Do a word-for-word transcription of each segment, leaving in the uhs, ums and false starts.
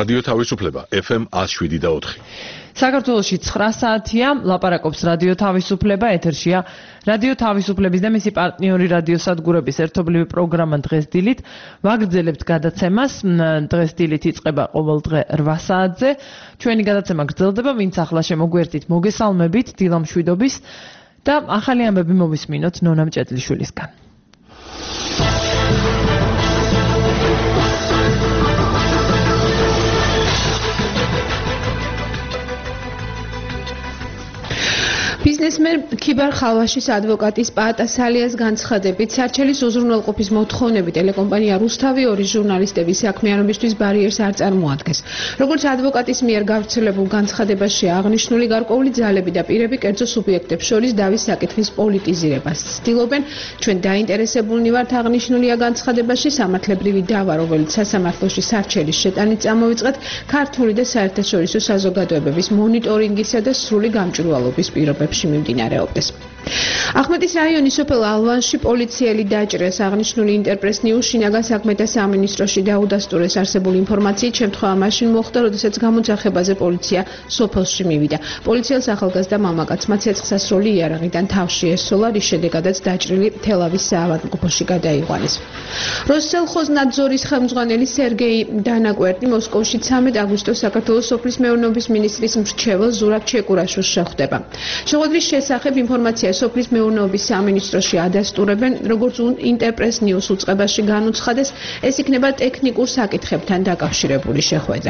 რადიო თავისუფლება ეფ ემ one oh seven და four. საქართველოში ცხრა საათია, ლაპარაკობს რადიო თავისუფლება, ეთერშია რადიო თავისუფლების და მისი პარტნიორი რადიოსადგურების ერთობლივი პროგრამა დღეს დილით. ვაგრძელებთ გადაცემას. დღეს დილით იწყება ყოველ დღე რვა საათზე. ჩვენი გადაცემა გრძელდება, ვინც ახლა შემოგვერთით, მოგესალმებით დილა მშვიდობის და ახალი ამბები მოვისმინოთ ნონა მჭედლიშვილისგან. ბიზნესმენ ქიბარ ხალვაშის ადვოკატის პაატა სალიას განცხადებით, სარჩელის უზრუნველყოფის მოთხოვნები ტელეკომპანია რუსთავი ორი ჟურნალისტების საქმიანობისთვის ბარიერს არ წარმოადგენს. როგორც ადვოკატის მიერ გავრცელებულ განცხადებაში აღნიშნული, გარკვეული ძალები და პირები კერძო სუბიექტებს შორის დავის საკითხის პოლიტიზირებას ცდილობენ. ჩვენ დაინტერესებულნი ვართ, აღნიშნულია განცხადებაში, სამართლებრივი დავა, რომელიც სასამართლოში სარჩელის შეტანით წამოვიწყეთ, ქართული და საერთაშორისო საზოგადოებების მონიტორინგისა და სრული გამჭვირვალობის პირობებში მიმდინარეობდეს. ახმეტის რაიონის სოფელ ალვანში პოლიციელი დაჭრეს. აღნიშნული ინტერპრეს ნიუს შინაგან საქმეთა სამინისტროში დაუდასტურეს არსებული ინფორმაციით, შემთხვევა მაშინ მოხდა, როდესაც გამოძახებაზე პოლიცია სოფელში მივიდა. პოლიციელს ახალგაზრდა მამაკაცმა ცეცხლსასროლი იარაღიდან თავში ესწოლა, რის შედეგადაც დაჭრილი თელავის საავადმყოფოში გადაიყვანეს. როსელხოზნაძორის ხელმძღვანელი სერგეი დანაკვერტი მოსკოვში ცამეტ აგვისტოს საქართველოს სოფლის მეურნეობის მინისტრის მრჩეველ ზურაბ ჩეკურაშვილს შეხვდება. შეხვედრის შესახებ ინფორმაცია სოფლის მეურნეობის სამინისტროში ადასტურებენ, როგორც ინტერპრეს ნიუს უწყებაში განუცხადეს, ეს იქნება ტექნიკურ საკითხებთან დაკავშირებული შეხვედრა.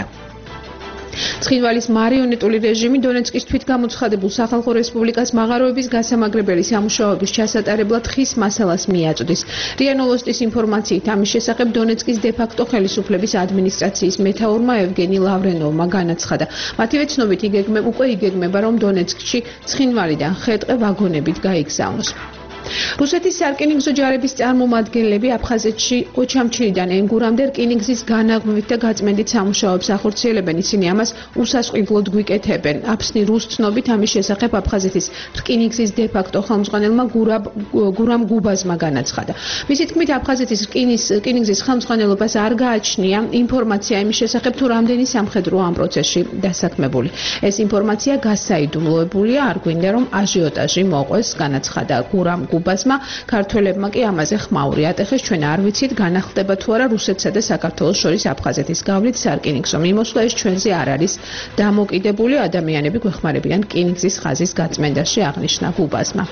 ცხინვალის მარიონეტული რეჟიმი დონეცკის თვითგამოცხადებულ სახალხო რესპუბლიკას მაღაროების გასამაგრებელი სამუშაოების ჩასატარებლად ხის მასალას მიაწვდის. რია ნოვოსტის ინფორმაციით ამის შესახებ დონეცკის დე-ფაქტო ხელისუფლების ადმინისტრაციის მეთაურმა ევგენი ლავრენოვმა განაცხადა. მათივე ცნობით უკვე იგეგმება, რომ დონეცკში ცხინვალიდან ხე-ტყე ვაგონებით გაიგზავნოს. რუსეთის სარკინიგზო ჯარების წარმომადგენლები აფხაზეთში ოჩამჩირიდან ენგურამდე რკინიგზის განაღმვით და გაწმენდით სამუშაოებს ახორციელებენ. ისინი ამას უსასყიდლოდ გვიკეთებენ. აფსნი რუს ცნობით ამის შესახებ აფხაზეთის რკინიგზის დე-ფაქტო ხელმძღვანელმა გურამ გუბაზმა განაცხადა. მისი თქმით, აფხაზეთის რკინიგზის ხელმძღვანელობას არ გააჩნია ინფორმაცია იმის შესახებ, თუ რამდენი სამხედრო ამ პროცესში დასაქმებული. ეს ინფორმაცია გასაიდუმლოებულია, არ გვინდა რომ აჟიოტაჟი მოყვეს, განაცხადა გურამ გუბაზმა. ქართველებმა კი ამაზე ხმაური ატეხეს. ჩვენ არ ვიცით, განახლდება თუ არა რუსეთსა და საქართველოს შორის აფხაზეთის გავლით სარკინიგზო მიმოსვლა. ეს ჩვენზე არ არის დამოკიდებული. ადამიანები გვეხმარებიან რკინიგზის ხაზის გაწმენდაში, აღნიშნა გუბაზმა.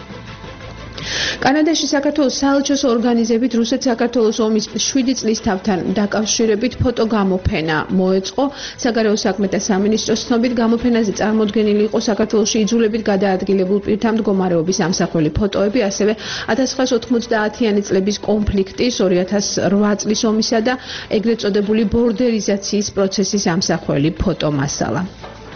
კანადაში საქართველოს საელჩოს ორგანიზებით რუსეთ-საქართველოს ომის შვიდი წლის თავთან დაკავშირებით ფოტოგამოფენა მოეწყო. საგარეო საქმეთა სამინისტროს ცნობით, გამოფენაზე წარმოდგენილი იყო საქართველოში იძულებით გადაადგილებულ პირთა მდგომარეობის ამსახველი ფოტოები, ასევე ათას ცხრაას ოთხმოცდაათიანი წლების კონფლიქტის, ორი ათას რვა წლის ომისა და ეგრეთ წოდებული ბორდერიზაციის პროცესის ამსახველი ფოტომასალა.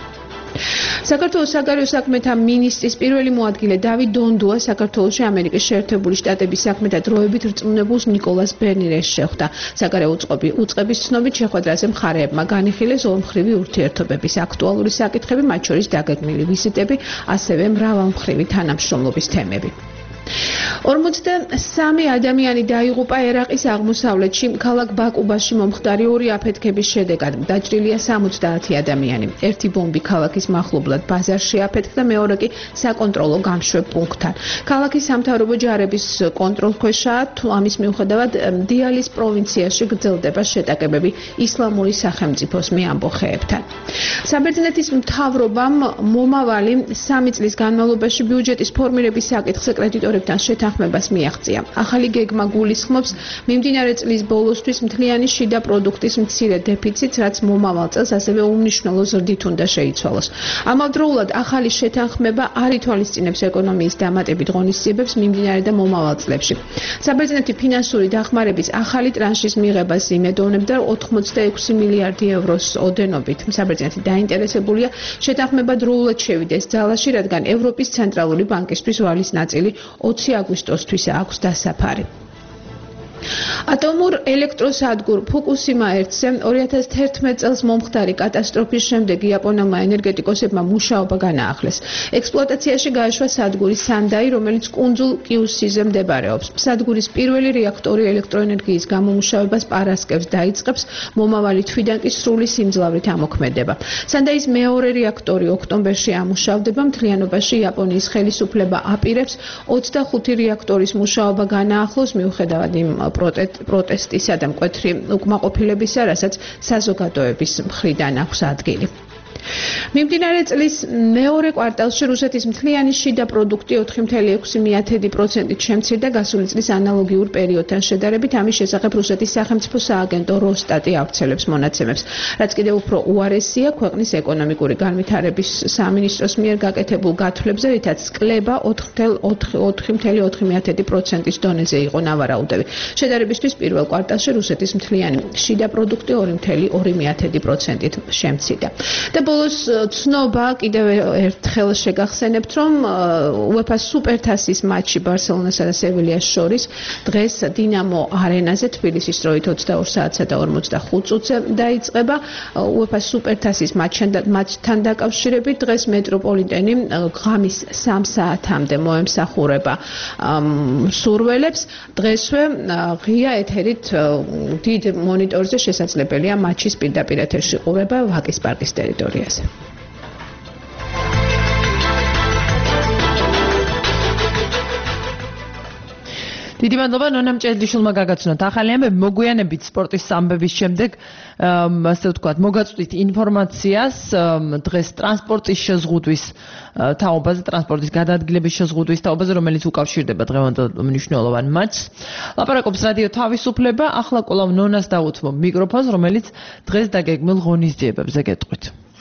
საქართველოს საგარეო საქმეთა მინისტრის პირველი მოადგილე დავით დონდუა საქართველოში ამერიკის შეერთებული შტატების საქმეთა დროებით რწმუნებულს ნიკოლას ბერნიერს შეხვდა. საგარეო უწყების ცნობით შეხვედრაზე მხარეებმა განიხილეს ორმხრივი ურთიერთობების აქტუალური საკითხები, მათ შორის დაგეგმილი ვიზიტები, ასევე მრავალმხრივი თანამშრომლობის თემები. ორმოცდასამი ადამიანი დაიღუპა ერაყის აღმოსავლეთში ქალაქ ბაკუბაში მომხდარი ორი აფეთქების შედეგად. დაჭრილია სამოცდაათი ადამიანი. ერთი ბომბი ქალაქის მახლობლად ბაზარში აფეთქდა, მეორე კი საკონტროლო გამშვებ პუნქტთან. ქალაქის სამთავრობო ჯარების კონტროლქვეშაა, თუ ამის მიუხედავად დიალის პროვინციაში გრძელდება შეტაკებები ისლამური სახელმწიფოს მეამბოხეებთან. საბერძნეთის მთავრობამ მომავალი სამი წლის განმავლობაში ბიუჯეტის ფორმირების საკითხზე კრედიტორებთან შეთანხმებას მიაღწია. ახალი გეგმა გულისხმობს მიმდინარე წლის ბოლოსთვის მთლიანი შიდა პროდუქტის მცირე დეფიციტს, რაც მომავალ წელს ასევე უმნიშვნელო ზრდით უნდა შეიცვალოს. ამავდროულად ახალი შეთანხმება არ ითვალისწინებს ეკონომიის დამატებით ღონისძიებებს მიმდინარე და მომავალ წლებში. საბერძნეთი ფინანსური დახმარების ახალი ტრანშის მიღებას იმედოვნებდა ოთხმოცდაექვსი მილიარდი ევროს ოდენობით. საბერძნეთი დაინტერესებულია შეთანხმება დროულად შევიდეს ძალაში, რადგან ევროპის ცენტრალური ბანკისთვის ვალის ნაწილი ოცი აგვისტოსთვის აქვს დასაფარი. ატომურ ელექტროსადგურ ფუკუსიმა ერთზე ორი ათას თერთმეტ წელს მომხდარი კატასტროფის შემდეგ იაპონელმა ენერგეტიკოსებმა მუშაობა განაახლეს. ექსპლუატაციაში გააშვა სადგური სანდაი, რომელიც კუნძულ კიუსიზე მდებარეობს. სადგურის პირველი რეაქტორი ელექტროენერგიის გამომუშავებას პარასკევს დაიწყებს, მომავალი თვიდან კი სრული სიმძლავრით ამოქმედება. სანდაის მეორე რეაქტორი ოქტომბერში ამუშავდება, მთლიანობაში იაპონიის ხელისუფლება აპირებს ოცდახუთი რეაქტორის მუშაობა განაახლოს მიუხედავად იმ პროტესტისა და მკვეთრი უკმაყოფილებისა, რასაც საზოგადოების მხრიდან აქვს ადგილი. მიმდინარე წლის მეორე კვარტალში რუსეთის მთლიანი შიდა პროდუქტი ოთხი კoma ექვსი პროცენტით შემცირდა გასული წლის ანალოგიურ პერიოდთან შედარებით. ამის შესახებ რუსეთის სახელმწიფო სააგენტო როსტატი ავრცელებს მონაცემებს. რაც კიდევ უფრო უარესია, ქვეყნის ეკონომიკური განვითარების სამინისტროს მიერ გაკეთებულ გათვლებზე, რითაც კლება ოთხი კoma ოთხი პროცენტის დონეზე იყო ნავარაუდები. შედარებისთვის პირველ კვარტალში რუსეთის მთლიანი შიდა პროდუქტი ორი კoma ორი პროცენტით შემცირდა. და ბოლოს ცნობა კიდევ ერთხელ შეგახსენებთ, რომ უეფა სუპერთასის მატჩი ბარსელონასა და სევილიას შორის დღეს დინამო არენაზე თბილისის დროით ოცდაორ საათსა და ორმოცდახუთ წუთზე დაიწყება. უეფა სუპერთასის მატჩთან დაკავშირებით დღეს მეტროპოლიტენი ღამის სამ საათამდე მოემსახურება მსურველებს. დღესვე ღია ეთერით დიდ მონიტორზე შესაძლებელია მატჩის პირდაპირ ეთერში ყურება ვაკის პარკის ტერიტორიაზე. დიდი მადლობა ნონამ ჭედიშვილმა გაგაცნოთ. ახალი ამბები მოგვიანებით სპორტის ამბების შემდეგ, ასე ვთქვათ, მოგაწვდით ინფორმაციას დღეს ტრანსპორტის შეზღუდვის თაობაზე, ტრანსპორტის გადაადგილების შეზღუდვის თაობაზე, რომელიც უკავშირდება დღევანდელ მნიშვნელოვან მატჩს. ლაპარაკობს რადიო თავისუფლება, ახლა კვლავ ნონას დაუთმობ მიკროფონს, რომელიც დღეს დაგეგმილ ღონისძიებებზე გეტყვით.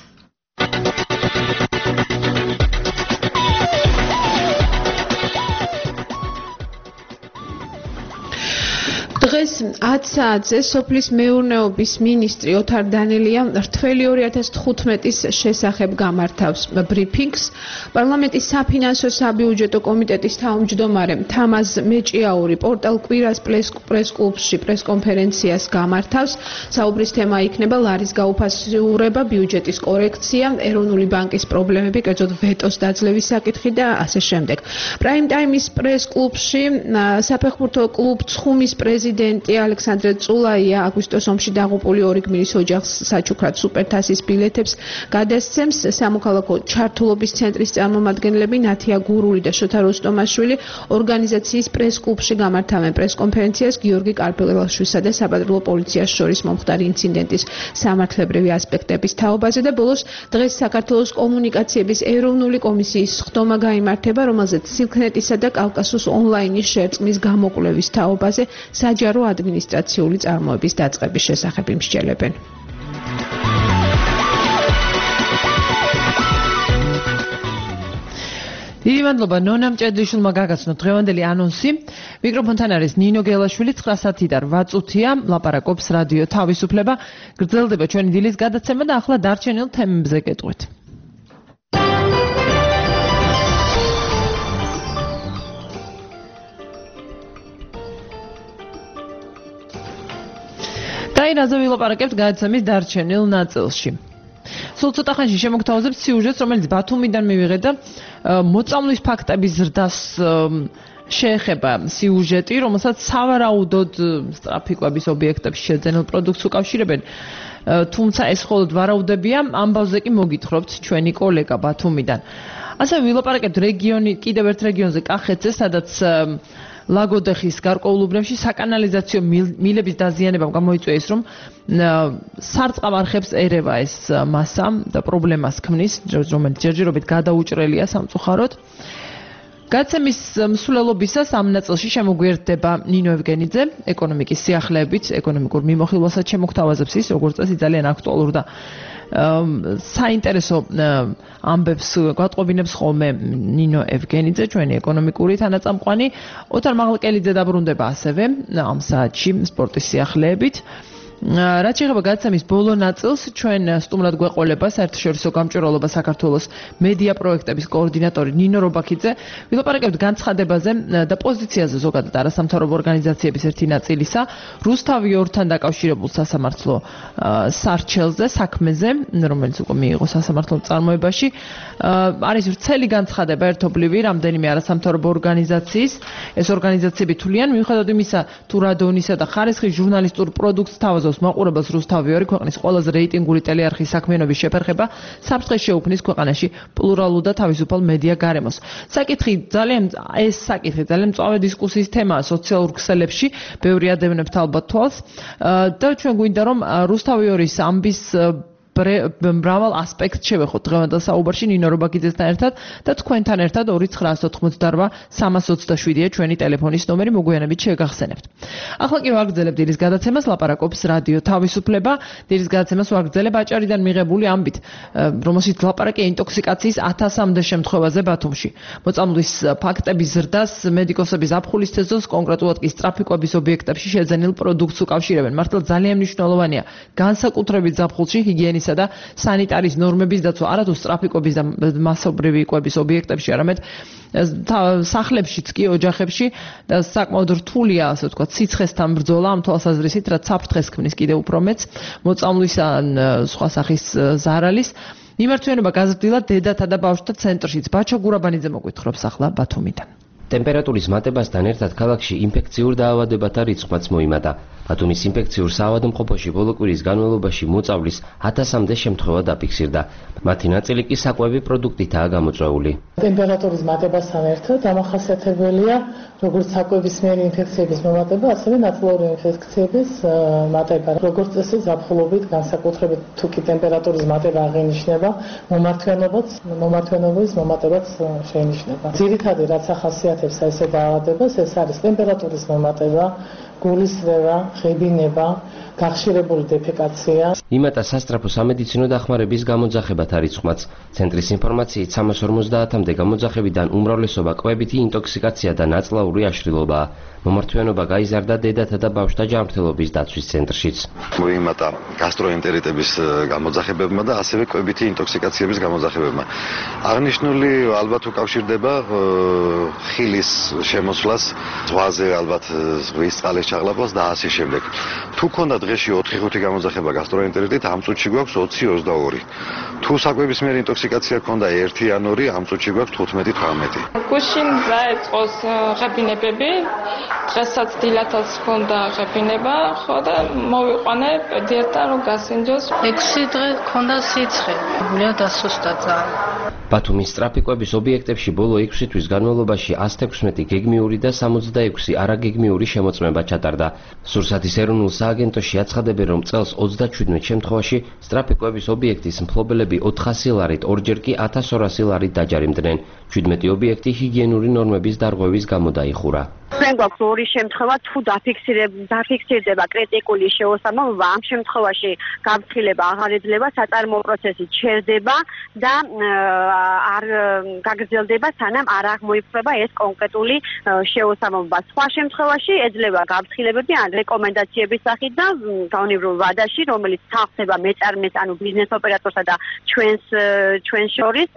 დღეს ათ საათზე სოფლის მეურნეობის მინისტრი ოთარ დანელია რთველი ორი ათას თხუთმეტის შესახებ გამართავს ბრიფინგს. პარლამენტის საფინანსო საბიუჯეტო კომიტეტის თავმჯდომარე თამაზ მეჭიაური პორტალ კვირას პრეს-კლუბში პრეს-კონფერენციას გამართავს. საუბრის თემა იქნება ლარის გაუფასურება, ბიუჯეტის კორექცია, ეროვნული ბანკის პრობლემები, კერძოდ ვეტოს დაძლევის საკითხი და ასე შემდეგ. პრაიმ ტაიმის პრეს-კლუბში საფეხბურთო კლუბ ცხუმის პრეზიდენტი ალექსანდრე წულაია აგვისტოს ომში დაღუპული ორი გმირის ოჯახს საჩუქრად სუპერთასის ბილეთებს გადასცემს. სამოქალაქო ჩართულობის ცენტრის წარმომადგენლები ნათია გურული და შოთა როსტომაშვილი ორგანიზაციის პრეს-კლუბში გამართავენ პრეს-კონფერენციას გიორგი კარპელაშვილსა და საბადრულო პოლიციას შორის მომხდარი ინციდენტის სამართლებრივი ასპექტების თაობაზე და ბოლოს დღეს საქართველოს კომუნიკაციების ეროვნული კომისიის სხდომა გაიმართება, რომელზეც სილქნეტისა და კავკასუს ონლაინის შერწყმის გამოკვლევის თაობაზე საჯარო ადმინისტრაციული წარმოების დაწყების შესახებ იმსჯელებენ. დიდი მადლობა ნონამ ჭედიშვილმა გაგაცნოთ დღევანდელი ანონსი. მიკროფონთან არის ნინო გელაშვილი. ცხრა საათიდან რვა წუთია ლაპარაკობს რადიო თავისუფლება. გრძელდება ჩვენი დილის გადაცემა და ახლა დარჩენილ თემებზე გეტყვით. დაინაზე ვილაპარაკებთ გადაცემის დარჩენილ ნაწილში. სულ ცოტა ხანში შემოგთავაზებთ სიუჟეტს, რომელიც ბათუმიდან მივიღეთ და მოწამვლის ფაქტების ზრდას შეეხება სიუჟეტი, რომელსაც სავარაუდოდ სტრაფიკვების ობიექტებში შეძენილ პროდუქტს უკავშირებენ. თუმცა ეს მხოლოდ ვარაუდებია, ამბავზე კი მოგითხრობთ ჩვენი კოლეგა ბათუმიდან. ასევე ვილაპარაკებთ რეგიონი, კიდევ ერთ რეგიონზე კახეთზე, სადაც ლაგოდეხის გარკვეულ უბნებში საკანალიზაციო მილების დაზიანებამ გამოიწვია ის, რომ სარწყავ არხებს ერევა ეს მასა და პრობლემას ქმნის, რომელიც ჯერჯერობით გადაუჭრელია სამწუხაროდ. გადაცემის მსვლელობისას ამ ნაწილში შემოგვიერთდება ნინო ევგენიძე, ეკონომიკის სიახლეებით, ეკონომიკურ მიმოხილვასაც შემოგთავაზებს ის, როგორც წესი ძალიან აქტუალურ და საინტერესო ამბებს გვატყობინებს ხოლმე ნინო ევგენიძე, ჩვენი ეკონომიკური თანაწამყვანი. ოთარ მაღლკელიძე დაბრუნდება ასევე ამ საათში სპორტის სიახლეებით. რაც შეეხება გადაცემის ბოლო ნაწილს, ჩვენ სტუმრად გვეყოლება საერთაშორისო გამჭვირვალობა საქართველოს მედია პროექტების კოორდინატორი ნინო რობაქიძე. ვილაპარაკებთ განცხადებაზე და პოზიციაზე ზოგადად არასამთავრობო ორგანიზაციების ერთი ნაწილისა, რუსთავი ორთან დაკავშირებულ სასამართლო სარჩელზე, საქმეზე, რომელიც უკვე მიიღო სასამართლო წარმოებაში. არის ვრცელი განცხადება ერთობლივი რამდენიმე არასამთავრობო ორგანიზაციის. ეს ორგანიზაციები თვლიან, მიუხედავად იმისა, თუ რა დონისა და ხარისხის ჟურნალისტურ პროდუქტს თავაზობს მაყურებელს რუსთავი ორი ქვეყნის ყველაზე რეიტინგული ტელეარხის საქმიანობის შეფერხება საფრთხეს შეუქმნის ქვეყანაში პლურალურ და თავისუფალ მედია გარემოს. საკითხი ძალიან ეს საკითხი ძალიან მწვავე დისკუსიის თემაა სოციალურ ქსელებში, ბევრი ადევნებთ ალბათ თვალს და ჩვენ გვინდა რომ რუსთავი ორის ამბის მრავალ ასპექტს შევეხოთ დღევანდელ საუბარში ნინო რობაქიძესთან ერთად და თქვენთან ერთად ორი ცხრაას ოთხმოცდარბა სამას ოცდაშვიდია ჩვენი ტელეფონის ნომერი, მოგვიანებით შეგახსენებთ. ახლა კი ვაგრძელებთ დილის გადაცემას, ლაპარაკობს რადიო თავისუფლება. დილის გადაცემას ვაგრძელებ აჭარიდან მიღებული ამბით, რომელშიც ლაპარაკია ინტოქსიკაციის ათასამდე შემთხვევაზე ბათუმში. მოწამვლის ფაქტების ზრდას მედიკოსების ზაფხულის სეზონს, კონკრეტულად კი სტრაფიკოების ობიექტებში შეძენილ პროდუქტს უკავშირებენ. მართლა ძალიან მნიშვნელოვანია განსაკუთრებით ზაფხულში ჰიგიენის და სანიტარის ნორმების დაცვა არათუ სტრაფიკობის და მასობრივი იკვების ობიექტებში, არამედ სახლებშიც კი, ოჯახებში და საკმაოდ რთულია, ასე ვთქვათ, სიცხესთან ბრძოლა ამ თვალსაზრისით, რაც საფრთხეს ქმნის კიდევ უფრო მეც მოწამვლის ან სხვა სახის ზარალის. მიმართვიანობა გაზრდილა დედათა და ბავშვთა ცენტრშიც. ბაჩა გურაბანიძე მოგვითხრობს ახლა ბათუმიდან. ტემპერატურის მატებასთან ერთად ქალაქში ინფექციურ დაავადებათა რიცხვიც მოიმატა. ბათუმის ინფექციურ საავადმყოფოში ბოლო კვირის განმავლობაში მოწავლის ათასამდე შემთხვევა დაფიქსირდა. მათი ნაწილი კი საკვები პროდუქტითაა გამოწვეული. ტემპერატურის მატებასთან ერთად დამახასიათებელია როგორც საკვებისმიერი ინფექციების მომატება, ასევე ნაწილობრივი ინფექციების მატება. როგორც წესი, ზაფხულობით განსაკუთრებით თუ კი ტემპერატურის მატება აღინიშნება, მომართვიანობაც, მომართვიანობის მომატებაც შეინიშნება. ძირითადი რაც ახასიათებს ესე დაავადებას, ეს არის ტემპერატურის მომატება, გულისრევა, ღებინება, გახშირებული დეფეკაცია. იმატა სასწრაფო სამედიცინო დახმარების გამოძახებათა რიცხვმაც. ცენტრის ინფორმაციით სამას ორმოცდაათამდე გამოძახებიდან უმრავლესობა კვებითი ინტოქსიკაცია და ნაწლავური აშლილობაა. მომართვიანობა გაიზარდა დედათა და ბავშვთა ჯანმრთელობის დაცვის ცენტრშიც. მოიმატა გასტროენტერიტების გამოძახებებმა და ასევე კვებითი ინტოქსიკაციების გამოძახებებმა. აღნიშნული ალბათ უკავშირდება ხილის შემოსვლას, ზღვაზე ალბათ ზღვის წყლის ჩაღლაპას და ასე შემდეგ. თუ ქონდა დღეში ოთხი ხუთი გამოძახება გასტროენტერიტით, ამ წუთში გვაქვს ოცი ოცდაორი. თუ საკვებისმიერი ინტოქსიკაცია ქონდა ერთი ან ორი, ამ წუთში გვაქვს თხუთმეტი თვრამეტი. გუშინ დაეწყოს ღებინებები, დღესაც დილათაც ქონდა ღებინება, ხო და მოვიყვანე პედიატრთან რომ გასინჯოს. ექვსი დღე ქონდა სიცხე, გულია დასუსტა ძალიან. ბათუმის სტრაფიკოების ობიექტებში ბოლო ექვსი თვის განმავლობაში ას თექვსმეტი გეგმიური და სამოცდაექვსი არაგეგმიური შემოწმება ჩატარდა. სურსათის ეროვნულ სააგენტოში აცხადებენ, რომ წელს ოცდაშვიდმეტ შემთხვევაში სტრაფიკოების ობიექტის მფლობელები ოთხასი ლარით, ორჯერ კი ათას ორასი ლარით დაჯარიმდნენ. შვიდმეტი ობიექტი ჰიგიენური ნორმების დარღვევის გამო დაიხურა. ჩვენ გვაქვს ორი შემთხვევა, თუ დაფიქსირდება კრიტიკული შეუსამართლობა, ამ შემთხვევაში გაფრთხილება აღარ ეძლევა, საწარმოო პროცესი ჩერდება და არ გაგრძელდება, სანამ არ აღმოიფრება ეს კონკრეტული შეუსამართლობა. სხვა შემთხვევაში ეძლევა გაფრთხილებები ან რეკომენდაციების სახით და გაუნებრივ ვადაში, რომელიც თანხდება მეწარმეს, ანუ ბიზნეს ოპერატორსა და ჩვენს ჩვენს შორის,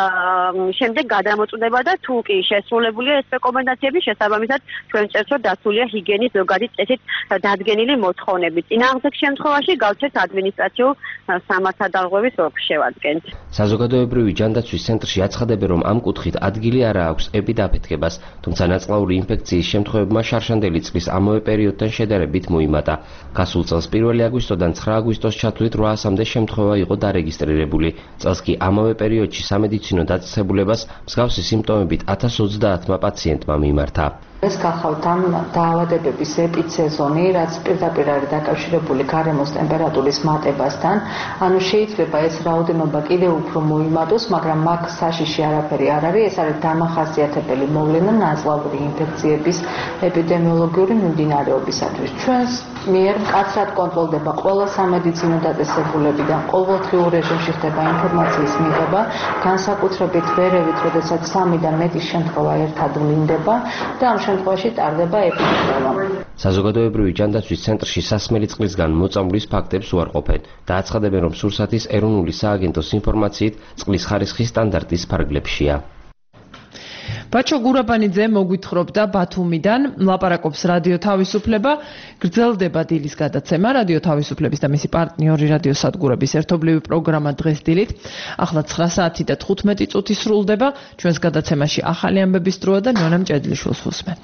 შემდეგ გადამოწვდება და თუ კი შესრულებულია ეს რეკომენდაციები, შესაბამისად ჩვენ წერს, რომ დასულია ჰიგიენის ზოგადი წესით დადგენილი მოთხოვნები. წინააღმდეგ შემთხვევაში გავცეთ ადმინისტრაციულ სამართალდარღვევის ოლქს შევადგენთ. საზოგადოებრივი ჯანდაცვის ცენტრში აცხადებენ, რომ ამ კუთხით ადგილი არა აქვს ეპიდაფეთქებას, თუმცა ნაწლავური ინფექციის შემთხვევებმა შარშანდელი წლის ამავე პერიოდთან შედარებით მოიმატა. გასულ წელს პირველი აგვისტოდან ცხრა აგვისტოს ჩათვლით რვაასამდე შემთხვევა იყო დარეგისტრირებული. წელს კი ამავე პერიოდში სამედიცინო დაწესებულებას მსგავსი სიმპტომებით ათას ოცდაათმა პაციენტმა მიმართა. ეს გახავთ ამ დაავადებების ეპიცეზონი, რაც პირდაპირ არის დაკავშირებული გარემოს ტემპერატურის მატებასთან. ანუ შეიძლება ეს რაოდენობა კიდევ უფრო მოიმატოს, მაგრამ მაგ საშიში არაფერი არ არის. ეს არის დამახასიათებელი მოვლენა ნაწლავური ინფექციების ეპიდემიოლოგიური მიმდინარეობისათვის. ჩვენს მიერ მკაცრად კონტროლდება ყველა სამედიცინო დაწესებულებიდან, ყოველდღიურ რეჟიმში ხდება ინფორმაციის მიღება, განსაკუთრებით ვერევით, როდესაც სამი და მეტი შემთხვევა ერთად ვლინდება და ამ შემთხვევაში ტარდება ეფექტურობა. საზოგადოებრივი ჯანდაცვის ცენტრში სასმელი წყლისგან მოწამვლის ფაქტებს უარყოფენ და აცხადებენ, რომ სურსათის ეროვნული სააგენტოს ინფორმაციით წყლის ხარისხი სტანდარტის ფარგლებშია. ბაჩო გურაბანიძე მოგვითხრობდა ბათუმიდან, ლაპარაკობს რადიო თავისუფლება, გრძელდება დილის გადაცემა, რადიო თავისუფლების და მისი პარტნიორი რადიო სადგურების ერთობლივი პროგრამა დღეს დილით, ახლა ცხრა საათი და თხუთმეტი წუთი სრულდება, ჩვენს გადაცემაში ახალი ამბების დროა და ნონა მჭედლიშვილს ვუსმენთ.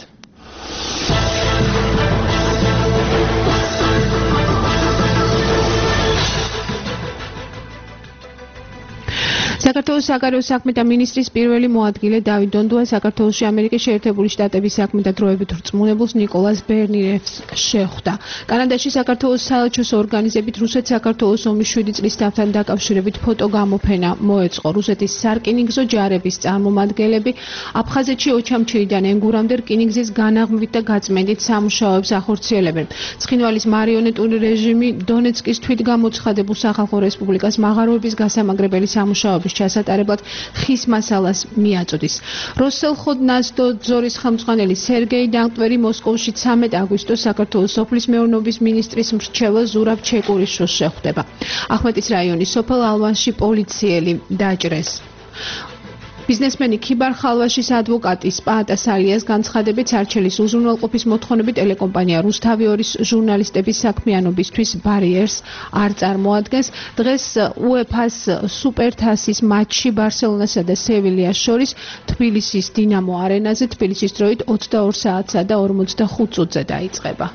საქართველოს საგარეო საქმეთა მინისტრის პირველი მოადგილე დავით დონდუა საქართველოში ამერიკის შეერთებული შტატების საქმეთა დროებით რწმუნებულს ნიკოლას ბერნირებს შეხვდა. კანადაში საქართველოს საელჩოს ორგანიზებით რუსეთ-საქართველოს ომის შვიდი წლის დავთან დაკავშირებით ფოტოგამოფენა მოეწყო. რუსეთის სარკინიგზო ჯარების წარმომადგენლები აფხაზეთში ოჩამჩირიდან ენგურამდე რკინიგზის განაღმვით და გაწმენდით სამუშაოებს ახორციელებენ. ცხინვალის მარიონეტული რეჟიმი დონეცკის თვითგამოცხადებულ სახალხო რესპუბლიკას მაღაროების გასამაგრებელი სამუშაოების ჩასატარებლად ხის მასალას მიაწოდის. როსელხოდნაზდო ძორის ხელმძღვანელი სერგეი დანკვერი მოსკოვში ცამეტ აგვისტოს საქართველოს სოფლის მეურნეობის მინისტრის მრჩეველ ზურაბ ჩეკურიშვილს შეხვდება. ახმეტის რაიონის სოფელ ალვანში პოლიციელი დაჭრეს. ბიზნესმენი ქიბარ ხალვაშის ადვოკატი სპაატა სალიას განცხადებით სარჩელის უზრუნველყოფის მოთხოვნები ტელეკომპანია რუსთავი ორის ჟურნალისტების საქმიანობისთვის ბარიერს არ წარმოადგენს. დღეს უეფა-ს სუპერთასის მატჩი ბარსელონასა და სევილიას შორის თბილისის დინამო არენაზე თბილისის დროით ოცდაორ საათსა და ორმოცდახუთ წუთზე დაიწყება.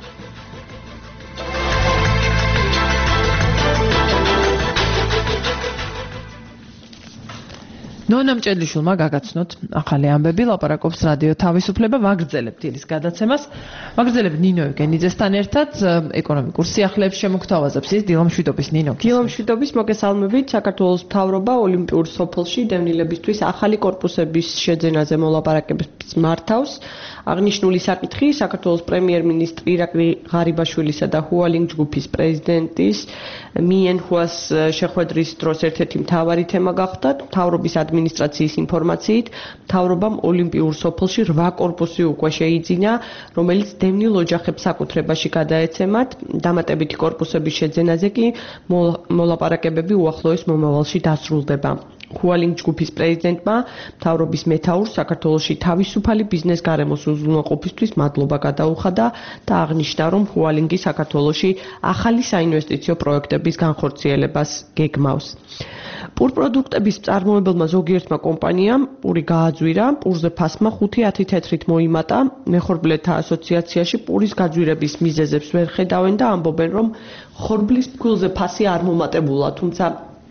ნონა მჭედლიშვილმა გაგაცნოთ ახალი ამბები, ლაპარაკობს რადიო თავისუფლება, ვაგრძელებთ დილის გადაცემას. ვაგრძელებთ ნინო ევგენიძესთან ერთად ეკონომიკურ სიახლეებს შემოგთავაზებს ის დილამშვიდობის ნინო. დილამშვიდობის მოგესალმებით. საქართველოს მთავრობა ოლიმპიურ სოფელში დევნილებისთვის ახალი კორპუსების შეძენაზე მოლაპარაკებებს მართავს. აღნიშნული საკითხი საქართველოს პრემიერ-მინისტრი ირაკლი ღარიბაშვილისა და ჰუალინგ ჯგუფის პრეზიდენტის მიენჰუას შეხვედრის დროს ერთ-ერთი მთავარი თემა გახდა. მთავრობის ადმინისტრაციის ინფორმაციით, მთავრობამ ოლიმპიურ სოფელში რვა კორპუსი უკვე შეიძინა, რომელიც დევნილ ოჯახებს საკუთრებაში გადაეცემათ. დამატებითი კორპუსების შეძენაზე კი მოლაპარაკებები უახლოეს მომავალში დასრულდება. ჰუალინგ ჯგუფის პრეზიდენტმა მთავრობის მეთაურს საქართველოში თავისუფალი ბიზნეს გარემოს უზრუნველყოფისთვის მადლობა გადაუხადა და აღნიშნა, რომ ჰუალინგი საქართველოში ახალი საინვესტიციო პროექტების განხორციელებას გეგმავს. პურპროდუქტების მწარმოებელმა ზოგიერთმა კომპანიამ პური გააძვირა, პურზე ფასმა ხუთი ათი თეთრით მოიმატა. მეხორბლეთა ასოციაციაში პურის გაძვირების მიზეზებს ვერ ხედავენ და ამბობენ, რომ ხორბლის ფქვილზე ფასი არ მომატებულა, თუმცა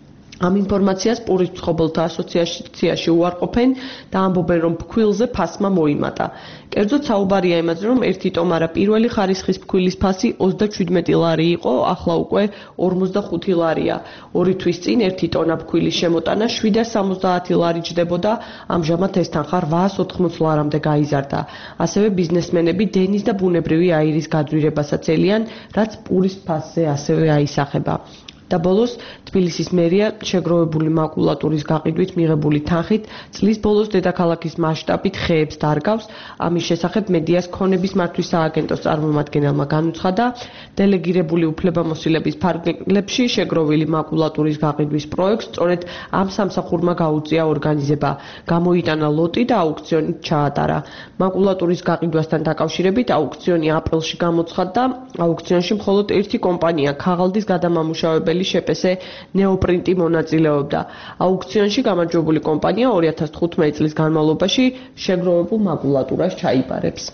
ამ ინფორმაციას პურის მცხოვრებელთა ასოციაციაში უარყოფენ და ამბობენ, რომ ფქვილზე ფასმა მოიმატა. კერძოდ საუბარია იმაზე, რომ ერთი ტომარა პირველი ხარისხის ფქვილის ფასი ოცდაჩვიდმეტი ლარი იყო, ახლა უკვე ორმოცდახუთი ლარია. ორი თვის წინ ერთი ტონა ფქვილის შემოტანა შვიდას სამოცდაათი ლარი ჯდებოდა, ამჟამად ეს თანხა რვაას ოთხმოცი ლარამდე გაიზარდა. ასევე ბიზნესმენები დენის და ბუნებრივი აირის გაძვირებასაც ელიან, რაც პურის ფასზე ასევე აისახება. და ბოლოს თბილისის მერია შეგროვებული მაკულატურის გაყიდვით მიღებული თანხით წლის ბოლოს დედაქალაქის მასშტაბით ხეებს დარგავს. ამის შესახებ მედიას ქონების მართვის სააგენტოს წარმომადგენელმა განუცხადა, დელეგირებული უფლებამოსილების ფარგლებში შეგროვილი მაკულატურის გაყიდვის პროექტს სწორედ ამ სამსახურმა გაუწია ორგანიზება. გამოიტანა ლოტი და აუქციონით ჩაატარა. მაკულატურის გაყიდვასთან დაკავშირებით აუქციონი აპრილში გამოცხადდა. აუქციონში მხოლოდ ერთი კომპანია ქაღალდის გადამამუშავებელი შეპესე ნეოპრინტი მონაწილეობდა. აუქციონში გამარჯვებული კომპანია ორი ათას თხუთმეტი წლის განმავლობაში შეგროვებულ მაკულატურას ჩაიბარებს.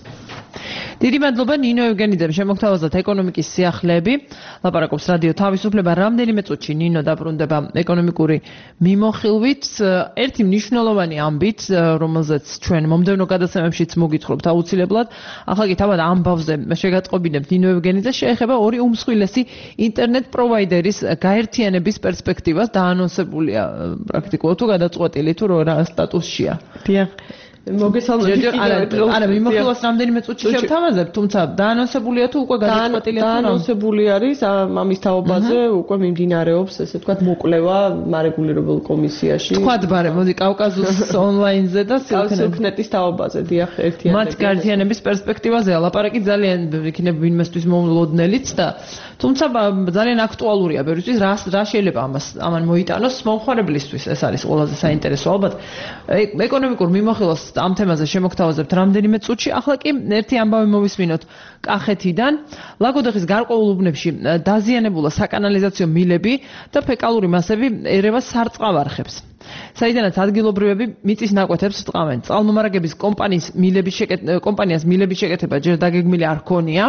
დიდი მადლობა ნინო ევგენიძემ შემოგთავაზოთ ეკონომიკის სიახლეები. ლაპარაკობს რადიო თავისუფლება. რამდენიმე წუთში ნინო დაბრუნდება ეკონომიკური მიმოხილვით. ერთი მნიშვნელოვანი ამბით, რომელზეც ჩვენ მომდევნო გადაცემებშიც მოგითხრობთ აუცილებლად. ახლა კი თავად ამბავზე შეგატყობინებთ ნინო ევგენიძეს, შეეხება ორი უმსხვილესი ინტერნეტ პროვაიდერის გაერთიანების პერსპექტივას. დაანონსებულია პრაქტიკულად თუ გადაწყვეტილი თუ რა სტატუსშია. დიახ. მოგესალმებით. არა, მიმოხილვას რამდენიმე წუთში შევთავაზებ, თუმცა დაანონსებულია თუ უკვე გადაწყვეტილია თუ რა? დაანონსებული არის ამის თაობაზე, უკვე მიმდინარეობს, ესე ვთქვათ, მოკვლევა მარეგულირებულ კომისიაში. თქვათ ბარე, მოდი კავკასიის ონლაინზე და სილქნეტის თაობაზე, დიახ, ერთიანები. მათ გაერთიანების პერსპექტივაზეა ლაპარაკი, ძალიან იქნება ვინმესთვის მოულოდნელიც და თუმცა ძალიან აქტუალურია ბევრისთვის, რა რა შეიძლება ამას ამან მოიტანოს მომხმარებლისთვის, ეს არის ყველაზე საინტერესო ალბათ. ეკონომიკურ მიმოხილვას ამ თემაზე შემოგთავაზებთ რამდენიმე წუთში. ახლა კი ერთი ამბავი მოვისმინოთ კახეთიდან. ლაგოდეხის გარკვეულ უბნებში დაზიანებულა საკანალიზაციო მილები და ფეკალური მასები ერევას სარწყავ არხებს. საიდანაც ადგილობრივები მიწის ნაკვეთებს ტყავენ. წყალმომარაგების კომპანიის მილების კომპანიას მილების შეკეთება ჯერ დაგეგმილი არ ქონია.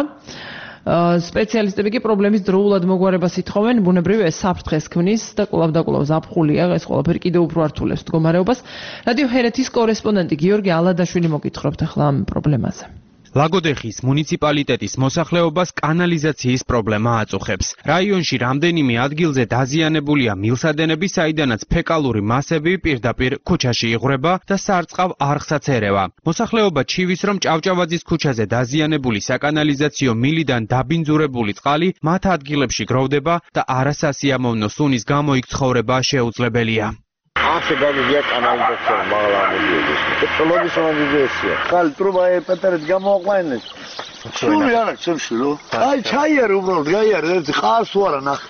სპეციალისტები კი პრობლემის დროულად მოგვარებას ითხოვენ, ბუნებრივია ეს საფრთხეს ქმნის და კვლავ და კვლავ ზაფხულია, ეს ყველაფერი კიდევ უფრო ართულებს მდგომარეობას. რადიო ჰერეთის კორესპონდენტი გიორგი ალადაშვილი მოგითხრობთ ახლა ამ პრობლემაზე. ლაგოდეხის მუნიციპალიტეტის მოსახლეობას კანალიზაციის პრობლემა აწუხებს. რაიონში რამდენიმე ადგილზე დაზიანებულია მილსადენები, საიდანაც ფეკალური მასები პირდაპირ ქუჩაში იღვრება და სარწყავ არხსაც ერევა. მოსახლეობა ჩივის, რომ ჭავჭავაძის ქუჩაზე დაზიანებული საკანალიზაციო მილიდან დაბინძურებული წყალი მათ ადგილებში გროვდება და არასასიამოვნო სუნის გამო იქ ცხოვრება შეუძლებელია. Așa găgăia canalizația, mala mădiuță. Ecologi sunt mădiuță. Cal truba e pe teren gamo oaine. Șunu iară, ce șunu? Ai çayır ubrol, gayır, de xas oară nax.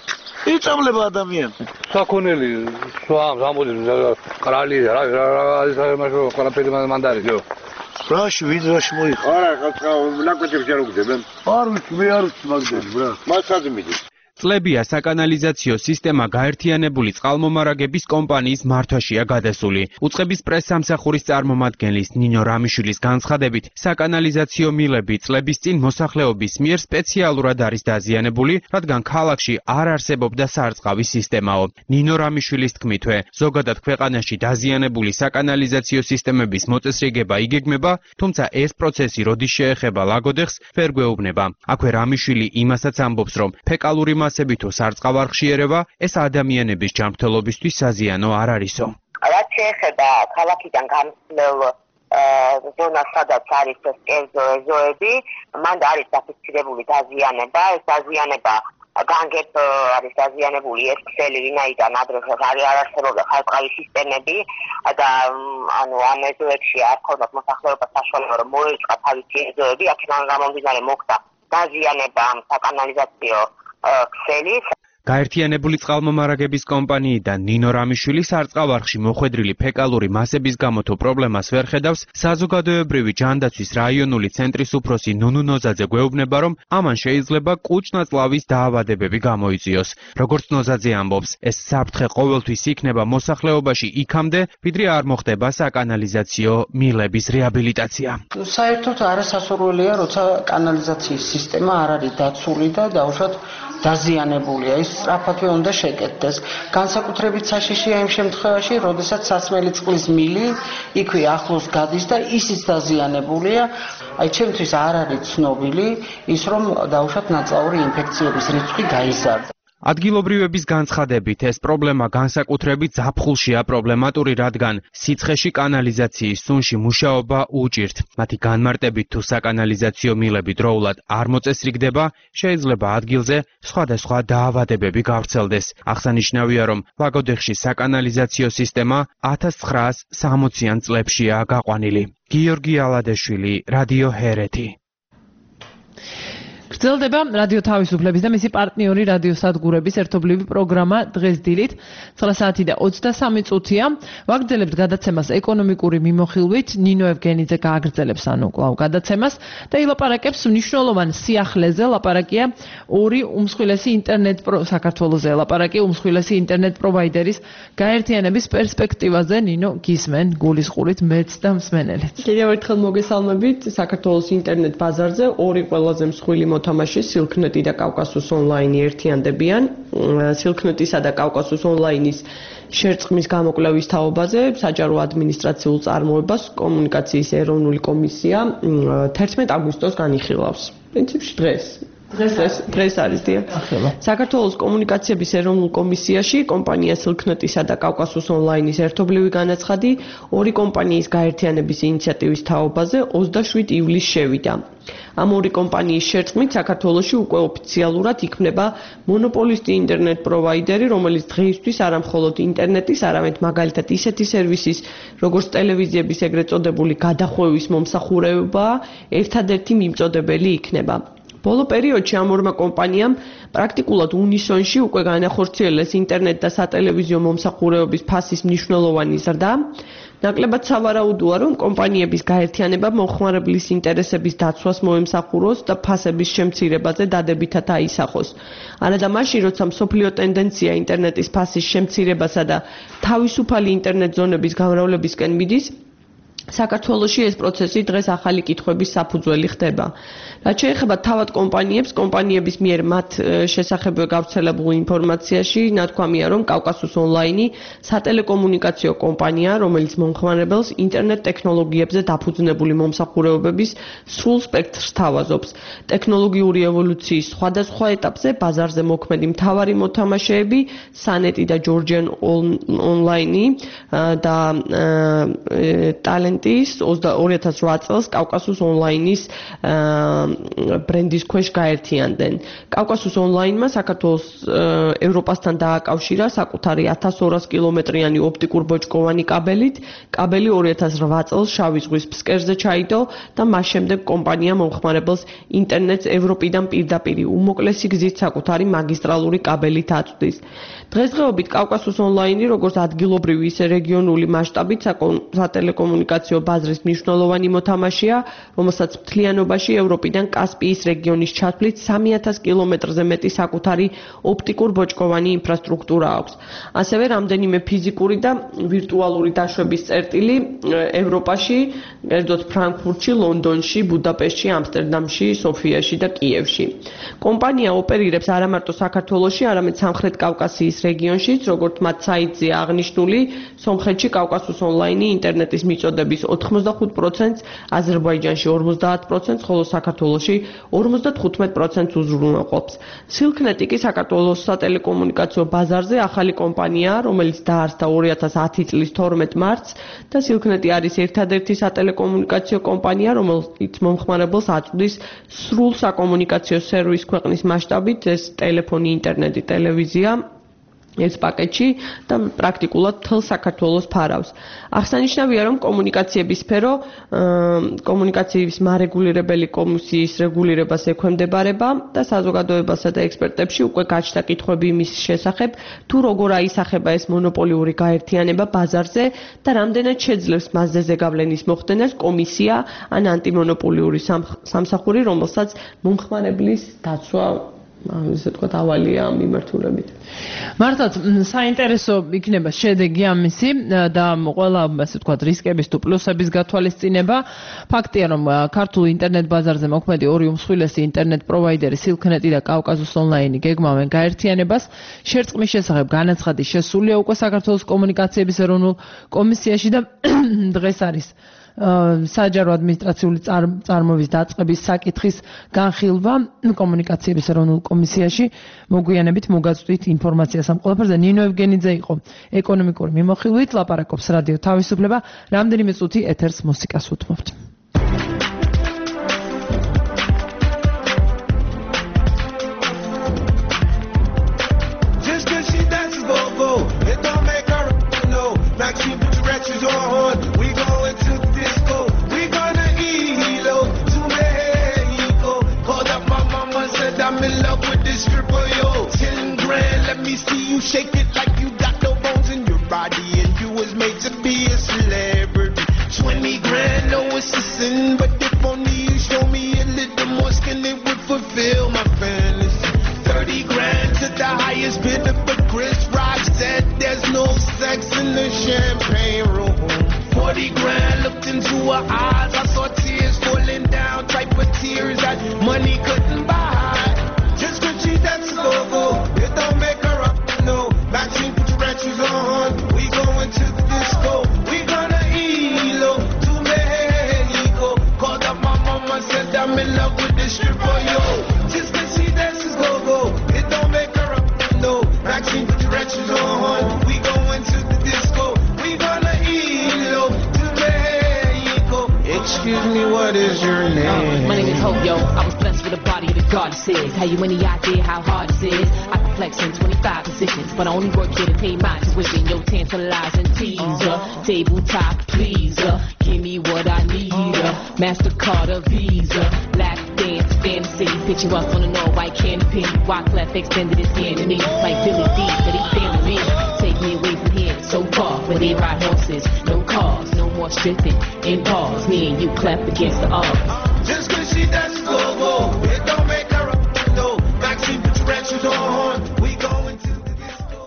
Hiç amle bu adamın. Sakoneli, soğan, zambolü, karali, ra ra ra ra maşo, kara pedi mandari diyor. Raş, vid raş moy. Ara, kaçka, lakacık jaruk deben. Arus, me arus magdel, bra. Masadım idi. წლებია საკანალიზაციო სისტემა გაერთიანებული წყალმომარაგების კომპანიის მართვაშია გადასული. უწყების პრესსამსახურის წარმომადგენლის ნინო რამიშვილის განცხადებით, საკანალიზაციო მილები წლების წინ მოსახლეობის მიერ სპეციალურად არის დაზიანებული, რადგან ქალაქში არ არსებობდა სარწყავი სისტემაო. ნინო რამიშვილის თქმითვე, ზოგადად ქვეყანაში დაზიანებული საკანალიზაციო სისტემების მოწესრიგება იგეგმება, თუმცა ეს პროცესი როდის შეეხება ლაგოდეხს, ვერ გვეუბნება. აქვე რამიშვილი იმასაც ამბობს, რომ ფეკალური მასები თუ სარწყავ არხში ერევა, ეს ადამიანების ჯანმრთელობისთვის საზიანო არ არისო. რაც შეეხება ქალაქიდან გამოსვლელ ზონას, სადაც არის ეს კერძო ეზოები, მან არის დაფიქსირებული დაზიანება, ეს დაზიანება განგებ არის დაზიანებული ეს ქსელი, ვინაიდან ადრესაც არ არსებობდა ხალხური სისტემები და ანუ ამ ეზოებში არ ქონდათ მოსახლეობას საშუალება რომ მოეწყა თავისი ეზოები, აქედან გამომდინარე მოხდა დაზიანება საკანალიზაციო ქსელის. გაერთიანებული წყალმომარაგების კომპანიიდან ნინო რამიშვილი სარწყავ არხში მოხვედრილი ფეკალური მასების გამო თუ პრობლემას ვერ ხედავს, საზოგადოებრივი ჯანდაცვის რაიონული ცენტრის უფროსი ნუნუ ნოზაძე გვეუბნება, რომ ამან შეიძლება კუჭნაწლავის დაავადებები გამოიწვიოს. როგორც ნოზაძე ამბობს, ეს საფრთხე ყოველთვის იქნება მოსახლეობაში იქამდე, ვიდრე არ მოხდება საკანალიზაციო მილების რეაბილიტაცია. საერთოდ არასასურველია, როცა კანალიზაციის სისტემა არ არის დაცული და დაუშვათ დაზიანებულია, ის სწრაფადვე უნდა შეკეთდეს. განსაკუთრებით საშიშია იმ შემთხვევაში, როდესაც სასმელი წყლის მილი იქვე ახლოს გადის და ისიც დაზიანებულია. აი ჩემთვის არ არის ცნობილი ის, რომ დაუშვათ ნაწლავური ინფექციების რიცხვი გაიზარდა. ადგილობრივების განცხადებით, ეს პრობლემა განსაკუთრებით ზაფხულშია პრობლემატური, რადგან სიცხეში კანალიზაციის სუნში მუშაობა უჭირთ. მათი განმარტებით თუ საკანალიზაციო მილები დროულად არ მოწესრიგდება, შეიძლება ადგილზე სხვადასხვა დაავადებები გავრცელდეს. აღსანიშნავია, რომ ლაგოდეხში საკანალიზაციო სისტემა ათას ცხრაას სამოციან წლებშია გაყვანილი. გიორგი ალადაშვილი, რადიო ჰერეთი. გრძელდება რადიო თავისუფლების და მისი პარტნიორი რადიო სადგურების ერთობლივი პროგრამა დღეს დილით ცხრა საათი და ოცდასამი წუთია. ვაგრძელებთ გადაცემას ეკონომიკური მიმოხილვით. ნინო ევგენიძე გააგრძელებს ანუ კვლავ გადაცემას და ილაპარაკებს მნიშვნელოვან სიახლეზე. ლაპარაკია ორი უმსხვილესი ინტერნეტ საქართველოზე ლაპარაკი უმსხვილესი ინტერნეტ პროვაიდერის გაერთიანების პერსპექტივაზე. ნინო გისმენ გულისყურით მეც და მსმენელიც. კიდევ ერთხელ მოგესალმებით. საქართველოს ინტერნეტ ბაზარზე ორი ყველაზე მსხვილი მოთამაშე სილქნეტი და კავკასუს ონლაინი ერთიანდებიან. სილქნეტისა და კავკასუს ონლაინის შერწყმის გამოკვლევის თაობაზე საჯარო ადმინისტრაციულ წარმოებას კომუნიკაციის ეროვნული კომისია თერთმეტ აგვისტოს განიხილავს. პრინციპში დღეს დღეს დღეს არის დიახ. საქართველოს კომუნიკაციების ეროვნულ კომისიაში კომპანია სილქნეტისა და კავკასუს ონლაინის ერთობლივი განაცხადი ორი კომპანიის გაერთიანების ინიციატივის თაობაზე ოცდაშვიდ ივლისს შევიდა. ამ ორი კომპანიის შერწყმით საქართველოში უკვე ოფიციალურად იქმნება მონოპოლისტი ინტერნეტ პროვაიდერი, რომელიც დღეისთვის არა მხოლოდ ინტერნეტის, არამედ მაგალითად ისეთი სერვისის, როგორც ტელევიზიების ეგრეთ წოდებული გადახვევის მომსახურებაა, ერთადერთი მიმწოდებელი იქნება. ბოლო პერიოდში ამ ორმა კომპანიამ პრაქტიკულად უნისონში უკვე განახორციელეს ინტერნეტ და სატელევიზიო მომსახურებების ფასის მნიშვნელოვანი ზრდა. ნაკლებად სავარაუდოა, რომ კომპანიების გაერთიანება მომხმარებლის ინტერესების დაცვას მოემსახუროს და ფასების შემცირებაზე დადებითად აისახოს. არადა მაშინ, როცა მსოფლიო ტენდენცია ინტერნეტის ფასის შემცირებასა და თავისუფალი ინტერნეტ ზონების გამრავლებისკენ მიდის, საქართველოში ეს პროცესი დღეს ახალი კითხვების საფუძველი ხდება. რაც შეეხება თავად კომპანიებს, კომპანიების მიერ მათ შესახებ გავრცელებულ ინფორმაციაში ნათქვამია, რომ კავკასუს ონლაინი სატელეკომუნიკაციო კომპანია, რომელიც მომხმარებელს ინტერნეტ ტექნოლოგიებზე დაფუძნებული მომსახურებების სრულ სპექტრს თავაზობს. ტექნოლოგიური ევოლუციის სხვადასხვა ეტაპზე ბაზარზე მოქმედი მთავარი მოთამაშეები, სანეტი და ჯორჯიან ონლაინი და ტალენტის ორი ათას რვა წელს კავკასუს ონლაინის ბრენდის ქვეშ გაერთიანდნენ. კავკასუს ონლაინმა საქართველოს ევროპასთან დააკავშირა საკუთარი ათას ორას კილომეტრიანი ოპტიკურ-ბოჭკოვანი კაბელით. კაბელი ორი ათას რვა წელს შავი ზღვის ფსკერზე ჩაიდო და მას შემდეგ კომპანია მომხმარებელს ინტერნეტს ევროპიდან პირდაპირ უმოკლესი გზით საკუთარი მაგისტრალური კაბელით აწვდის. დღესდღეობით კავკასუს ონლაინი როგორც ადგილობრივი, ისე რეგიონული მასშტაბით სატელეკომუნიკაციო ბაზრის მნიშვნელოვანი მოთამაშეა, რომელსაც მთლიანობაში ევროპიდან კასპიის რეგიონის ჩათვლით სამი ათას კილომეტრზე მეტი საკუთარი ოპტიკურ-ბოჭკოვანი ინფრასტრუქტურა აქვს. ასევე რამდენიმე ფიზიკური და ვირტუალური დაშვების წერტილი ევროპაში, კერძოდ ფრანკფურტში, ლონდონში, ბუდაპეშტში, ამსტერდამში, სოფიაში და კიევში. კომპანია ოპერირებს არა მარტო საქართველოში, არამედ სამხრეთ კავკასიის რეგიონშიც, როგორც მათ საიტზეა აღნიშნული, სომხეთში კავკასუს ონლაინი ინტერნეტის მიწოდების ოთხმოცდახუთ პროცენტს, აზერბაიჯანში ორმოცდაათ პროცენტს, ხოლო საქართველოში ორმოცდათხუთმეტ პროცენტს უზრუნველყოფს. სილქნეტი კი საქართველოს სატელეკომუნიკაციო ბაზარზე ახალი კომპანიაა, რომელიც დაარსდა ორი ათას ათი წლის თორმეტ მარტს და სილქნეტი არის ერთადერთი სატელეკომუნიკაციო კომპანია, რომელიც მომხმარებელს აწვდის სრულ საკომუნიკაციო სერვისს ქვეყნის მასშტაბით, ეს ტელეფონი, ინტერნეტი, ტელევიზია ეს პაკეტში და პრაქტიკულად მთელ საქართველოს ფარავს. აღსანიშნავია, რომ კომუნიკაციების სფერო კომუნიკაციების მარეგულირებელი კომისიის რეგულირებას ექვემდებარება და საზოგადოებასა და ექსპერტებში უკვე გაჩნდა კითხვები იმის შესახებ, თუ როგორ აისახება ეს მონოპოლიური გაერთიანება ბაზარზე და რამდენად შეძლებს მასზე ზეგავლენის მოხდენას კომისია ან ანტიმონოპოლიური სამსახური, რომელსაც მომხმარებლის დაცვა ისე თქვა დავალია მიმართულებით. მართლაც საინტერესო იქნება შედეგი ამისი და ყველა ასე თქვა რისკების თუ პლუსების გათვალისწინება. ფაქტია, რომ ქართულ ინტერნეტ ბაზარზე მოქმედი ორი უმსხვილესი ინტერნეტ პროვაიდერი სილქნეტი და კავკასუს ონლაინი გეგმავენ გაერთიანებას. შერწყმის შესახებ განაცხადი შესულია უკვე საქართველოს კომუნიკაციების ეროვნულ კომისიაში და დღეს არის საჯარო ადმინისტრაციული წარმოების დაწყების საკითხის განხილვა კომუნიკაციების ეროვნულ კომისიაში. მოგვიანებით მოგაწვდით ინფორმაციას ამ ყველაფერზე. ნინო ევგენიძე იყო ეკონომიკური მიმოხილვით, ლაპარაკობს რადიო თავისუფლება. რამდენიმე წუთი ეთერს მუსიკას უთმობთ. Shake it like you got no bones in your body and you was made to be a celebrity. Twenty grand, no it's a sin, but if only you show me a little more skin, it would fulfill my fantasy. Thirty grand to the highest bidder, but Chris Rock said there's no sex in the champagne room. Forty grand, looked into her eyes, I saw tears falling down, type of tears that money couldn't buy. Just cause she that's a go-go, it don't make her up. No, Maxine, put your ratchets on. We going to the disco. We gonna E-Lo to Mexico. Called up my mama, said I'm in love with this stripper, yo. Just cause she what is your name? Uh, my name is Hope, yo. I was blessed with a body the goddess is. How you any idea how hard this is? I can flex in twenty-five positions, but I only work here to pay my tuition. Yo, tantalizing teaser, tabletop pleaser. Give me what I need, uh, MasterCard or Visa. Lap dance fantasy, picture us on an all-white canopy. Wyclef extended his hand to me, like Billy D said he stand me. Take me away from here, so far, where they ride horses, no cars, no more stripping in bars. Me and you clap against the odds. Just cause she does go, go, it don't make her a no. Maxine, put your red shoes on. We going to the disco.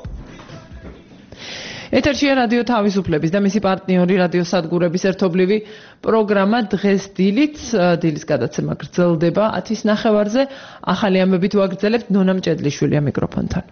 ეთერშია რადიო თავისუფლების და მისი პარტნიორი რადიო სადგურების ერთობლივი პროგრამა დღეს დილით დილის გადაცემა გრძელდება ათის ნახევარზე. ახალი ამბებით ვაგრძელებთ ნონა მჭედლიშვილია მიკროფონთან.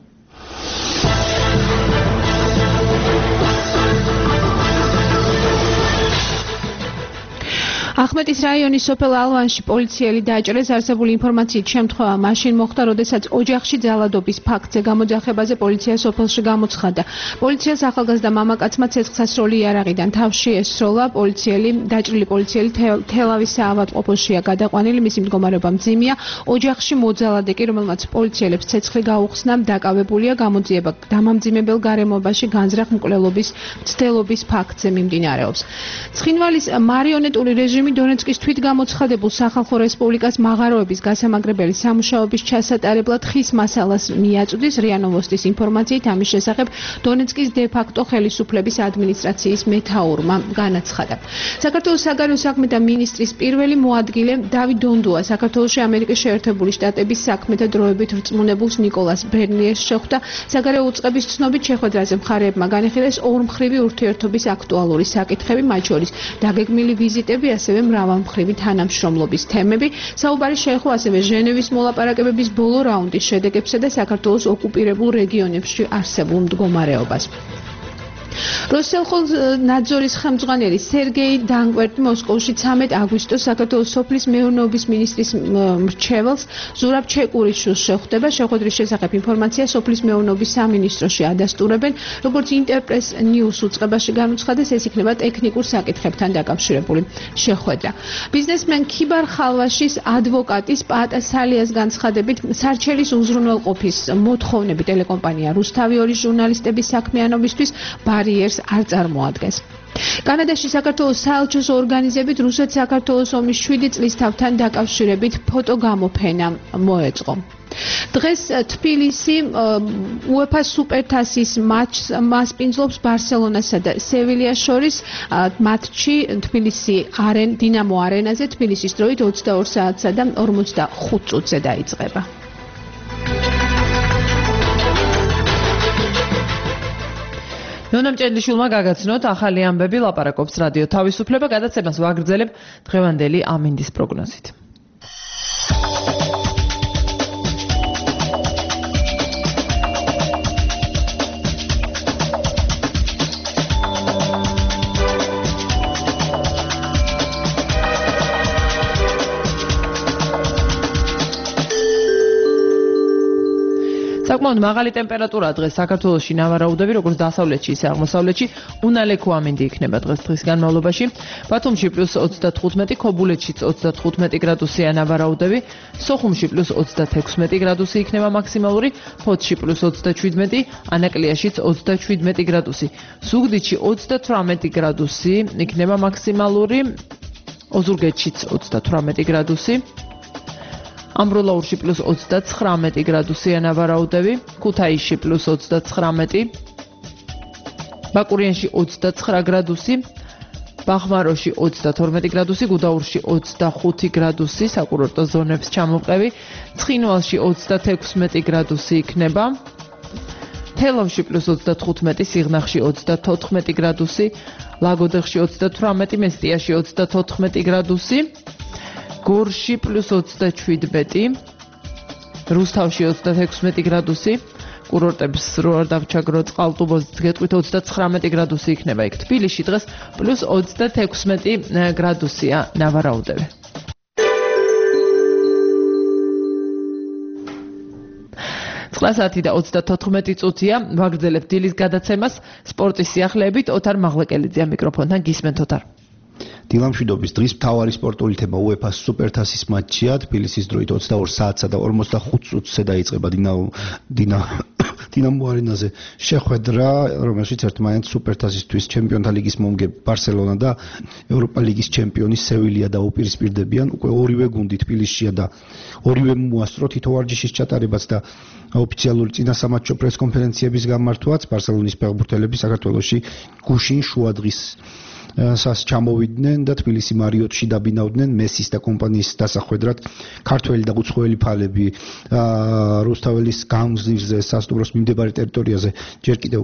ახმეტის რაიონის სოფელ ალვანში პოლიციელი დააჭრეს არსებული ინფორმაციით შემთხვევა მაშინ მოხდა, როდესაც ოჯახში ძალადობის ფაქტზე გამოძახებაზე პოლიცია სოფელში გამოცხადდა. პოლიციას ახალგაზრდა მამაკაცმა ცეცხლსასროლი იარაღიდან თავში ესროლა. პოლიციელი დაჭრილი პოლიციელი თელავის საავადმყოფოშია გადაყვანილი, მისი მდგომარეობა მძიმეა. ოჯახში მოძალადე კი, რომელმაც პოლიციელებს ცეცხლი გაუხსნა, დაკავებულია. გამოძიება დამამძიმებელ გარემოებაში განზრახ მკვლელობის მცდელობის ფაქტზე მიმდინარეობს. ცხინვალის მარიონეტული რეჟიმი დონეცკის თვითგამოცხადებულ სახალხო რესპუბლიკას მაღაროების გასამაგრებელი სამუშაოების ჩასატარებლად ხის მასალას მიაწვდის. რია ნოვოსტის ინფორმაციით ამის შესახებ დონეცკის დე-ფაქტო ხელისუფლების ადმინისტრაციის მეთაურმა განაცხადა. საქართველოს საგარეო საქმეთა მინისტრის პირველი მოადგილე დავით დონდუა საქართველოში ამერიკის შეერთებული შტატების საქმეთა დროებით რწმუნებულს ნიკოლას ბერნიერს შეხვდა. საგარეო უწყების ცნობით შეხვედრაზე მხარეებმა განიხილეს ორმხრივი ურთიერთობის აქტუალური საკითხები, მათ შორის დაგეგმილი ვიზიტები, ასევე მრავალმხრივი თანამშრომლობის თემები. საუბარი შეეხო ასევე ჟენევის მოლაპარაკებების ბოლო რაუნდის შედეგებსა და საქართველოს ოკუპირებულ რეგიონებში არსებულ მდგომარეობას. როსელხონაძორის ხელმძღვანელი სერგეი დანკვერტი მოსკოვში ცამეტ აგვისტოს საქართველოს სოფლის მეურნეობის მინისტრის მრჩეველს ზურაბ ჩეკურიშვილს შეხვდება. შეხვედრის შესახებ ინფორმაცია სოფლის მეურნეობის სამინისტროში ადასტურებენ. როგორც ინტერპრეს ნიუს უწყებაში განუცხადეს, ეს იქნება ტექნიკურ საკითხებთან დაკავშირებული შეხვედრა. ბიზნესმენ ქიბარ ხალვაშის ადვოკატის პაატა სალიას განცხადებით, სარჩელის უზრუნველყოფის მოთხოვნები ტელეკომპანია რუსთავი ორი ჟურნალისტების საქმიანობისთვის ბარიერს არ წარმოადგენს. კანადაში საქართველოს საელჩოს ორგანიზებით რუსეთ-საქართველოს ომის შვიდი წლისთავთან დაკავშირებით ფოტოგამოფენა მოეწყო. დღეს თბილისი უეფა სუპერთასის მატჩს მასპინძლობს ბარსელონასა და სევილიას შორის. მატჩი თბილისი არენ დინამო არენაზე თბილისის დროით ოცდაორ საათსა და ორმოცდახუთ წუთზე დაიწყება. ნონა მჭედლიშვილმა გაგაცნოთ ახალი ამბები, ლაპარაკობს რადიო თავისუფლება. გადაცემას ვაგრძელებ დღევანდელი ამინდის პროგნოზით. საკმაოდ მაღალი ტემპერატურა დღეს საქართველოში ნავარაუდები, როგორც დასავლეთში, ისე აღმოსავლეთში. უნალექო ამინდი იქნება დღეს დღის განმავლობაში. ბათუმში პლუს ოცდათხუთმეტი, ქობულეთშიც ოცდათხუთმეტი გრადუსია ნავარაუდები, სოხუმში პლუს ოცდათექვსმეტი გრადუსი იქნება მაქსიმალური, ფოთში პლუს ოცდაშვიდმეტი, ანაკლიაშიც ოცდაშვიდმეტი გრადუსი, ზუგდიდში ოცდათვრამეტი გრადუსი იქნება მაქსიმალური, ოზურგეთშიც ოცდათვრამეტი გრადუსი. ამბროლაურში პლუს ოცდაცხრამეტი გრადუსია ნავარაუდები, ქუთაისში პლუს ოცდაცხრამეტი, ბაკურიანში ოცდაცხრა გრადუსი, ბახმაროში ოცდათორმეტი გრადუსი, გუდაურში ოცდახუთი გრადუსი, საკურორტო ზონებს ჩამოყევი, ცხინვალში ოცდათექვსმეტი გრადუსი იქნება, თელავში პლუს ოცდათხუთმეტი, სიღნაღში ოცდათოთხმეტი გრადუსი, ლაგოდეხში ოცდათვრამეტი, მესტიაში ოცდათოთხმეტი გრადუსი, გორში პლუს ოცდაშვიდმეტი, რუსთავში ოცდათექვსმეტი გრადუსი, კურორტებს რო არ დავჩაგროთ, ყალტუბოს გეტყვით ოცდაცხრამეტი გრადუსი იქნება იქ. თბილისში დღეს პლუს ოცდათექვსმეტი გრადუსია ნავარაუდები. ცხრა საათი და ოცდათოთხმეტი წუთია, ვაგრძელებთ დილის გადაცემას სპორტის სიახლეებით. ოთარ მაღლეკელიძეა მიკროფონთან, გისმენთ ოთარ. დილამშვიდობის დღის მთავარი სპორტული თემა UEFA სუპერთასის მატჩია თბილისის დროით ოცდაორ საათსა და ორმოცდახუთ წუთზე დაიწყება დინამო დინამო არენაზე შეხვედრა, რომელშიც ერთმანეთს სუპერთასისთვის ჩემპიონთა ლიგის მომგებ ბარსელონა და ევროპა ლიგის ჩემპიონი სევილია დაუპირისპირდებიან. უკვე ორივე გუნდი თბილისშია და ორივე მოასწრო თითო ვარჯიშის ჩატარებაც და ოფიციალური წინასამატჩო პრესკონფერენციების გამართვაც. ბარსელონის ფეხბურთელები საქართველოში გუშინ შუადღის სას ჩამოვიდნენ და თბილისი მარიოტში დაბინავდნენ მესის და კომპანიის დასახვედრად. ქართველი და უცხოელი ფალები რუსთაველის გამზირზე სასტუმროს მიმდებარე ტერიტორიაზე ჯერ კიდევ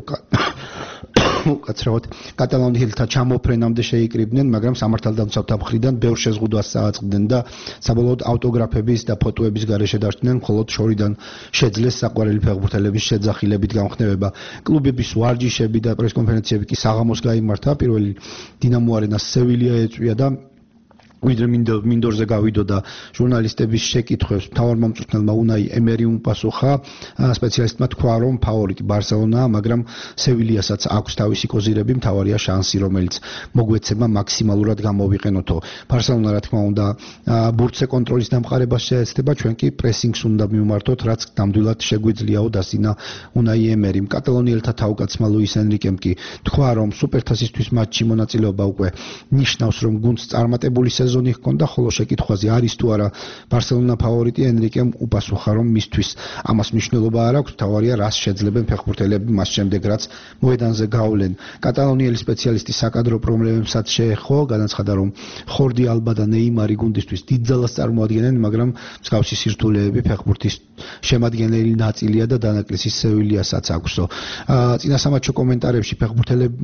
უკაცრავად კატალონიელთა ჩამოფრენამდე შეიკრიბნენ, მაგრამ სამართალდამცავთა მხრიდან ბევრ შეზღუდვას წააწყდნენ და საბოლოოდ ავტოგრაფების და ფოტოების გარეშე დარჩნენ, მხოლოდ შორიდან შეძლეს საყვარელი ფეხბურთელების შეძახილებით გამხნევება. კლუბების ვარჯიშები და პრესკონფერენციები კი საღამოს გაიმართა. პირველი დინამო არენას სევილია ეწვია და ვიდრე მინდორზე გავიდო და ჟურნალისტების შეკითხვებს მთავარ მომწვრთნელმა უნაი ემერი უპასუხა. სპეციალისტმა თქვა, რომ ფავორიტი ბარსელონაა, მაგრამ სევილიასაც აქვს თავისი კოზირები, მთავარია შანსი, რომელიც მოგვეცემა მაქსიმალურად გამოვიყენოთო. ბარსელონა რა თქმა უნდა ბურთზე კონტროლის დამყარებას შეეცდება, ჩვენ კი პრესინგს უნდა მივმართოთ, რაც ნამდვილად შეგვიძლიაო დასინა უნაი ემერიმ. კატალონიელთა თავკაცმა ლუის ენრიკემ კი თქვა, რომ სუპერთასისთვის მატჩში მონაწილეობა უკვე ნიშნავს, რომ გუნდს წარმატებული სეზონი ჰქონდა, ხოლო შეკითხვაზე არის თუ არა ბარსელონა ფავორიტი, ენრიკემ უპასუხა, რომ მისთვის ამას მნიშვნელობა არ აქვს, თავარია რას შეძლებენ ფეხბურთელები მას შემდეგ, რაც მოედანზე გავლენ. კატალონიელი სპეციალისტი საკადრო პრობლემებსაც შეეხო, განაცხადა, რომ ხორდი ალბა და ნეიმარი გუნდისთვის დიდ ძალას წარმოადგენენ, მაგრამ მსგავსი სირთულეები ფეხბურთის შემადგენელი ნაწილია და დანაკლისი სევილიასაც აქვსო. წინასამატჩო კომენტარებში ფეხბურთელები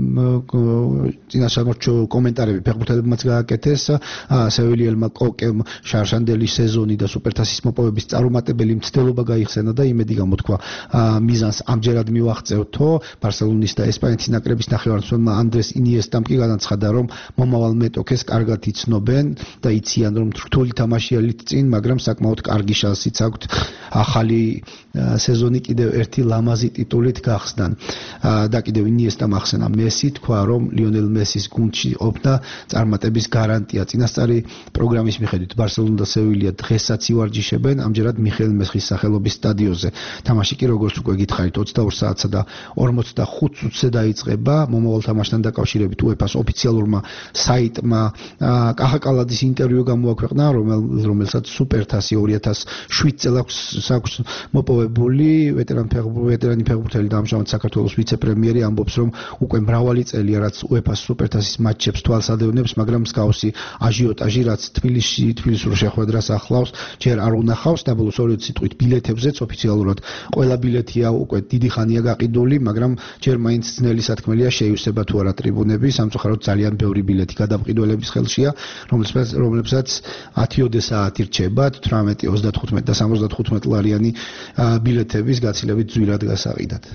წინასამატჩო კომენტარები ფეხბურთელებმაც გააკეთეს. სევილიელმა კოკემ შარშანდელი სეზონი და სუპერთასის მოპოვების წარუმატებელი მცდელობა გაიხსენა და იმედი გამოთქვა მიზანს ამჯერად მივაღწევთო. ბარსელონის და ესპანეთის ნაკრების ნახევარმცველმა ანდრეს ინიესტამ კი განაცხადა, რომ მომავალ მეტოქეს კარგად იცნობენ და იციან, რომ რთული თამაშიალით წინ, მაგრამ საკმაოდ კარგი შანსიც აქვთ ახალი სეზონი კიდევ ერთი ლამაზი ტიტულით გახსნან. და კიდევ ინიესტამ ახსენა მესი, თქვა, რომ ლიონელ მესის გუნდში ყოფნა წარმატების გარანტია. წინასწარი პროგრამის მიხედვით ბარსელონა და სევილია დღესაც ივარჯიშებენ, ამჯერად მიხეილ მესხის სახელობის სტადიონზე. თამაში კი როგორც უკვე გითხარით ოცდაორ საათსა და ორმოცდახუთ წუთზე დაიწყება. მომავალ თამაშთან დაკავშირებით უეფას ოფიციალურმა საიტმა კახაკალადის ინტერვიუ გამოაქვეყნა, რომელსაც სუპერთასი ორი ათას შვიდ წელს აქვს მოპოვებული. ვეტერანი ვეტერანი ფეხბურთელი და ამჟამად საქართველოს ვიცე-პრემიერი ამბობს, რომ უკვე მრავალი წელია, რაც უეფას სუპერთასის მატჩებს თვალს ადევნებს, მაგრამ მსგავსი აჟიოტაჟი, რაც თბილისში თბილისურ შეხვედრას ახლავს, ჯერ არ უნახავს. დაბოლოს ორი სიტყვით ბილეთებზეც ოფიციალურად ყველა ბილეთია უკვე დიდი ხანია გაყიდული, მაგრამ ჯერ მაინც ძნელი სათქმელია შეივსება თუ არა ტრიბუნები. სამწუხაროდ ძალიან ბევრი ბილეთი გადამყიდველების ხელშია, რომლებსაც რომლებსაც ათიოდე საათი რჩება, თვრამეტი, ოცდათხუთმეტი და სამოცდათხუთმეტი ლარიანი ბილეთების გაცილებით ძვირად გასაყიდად.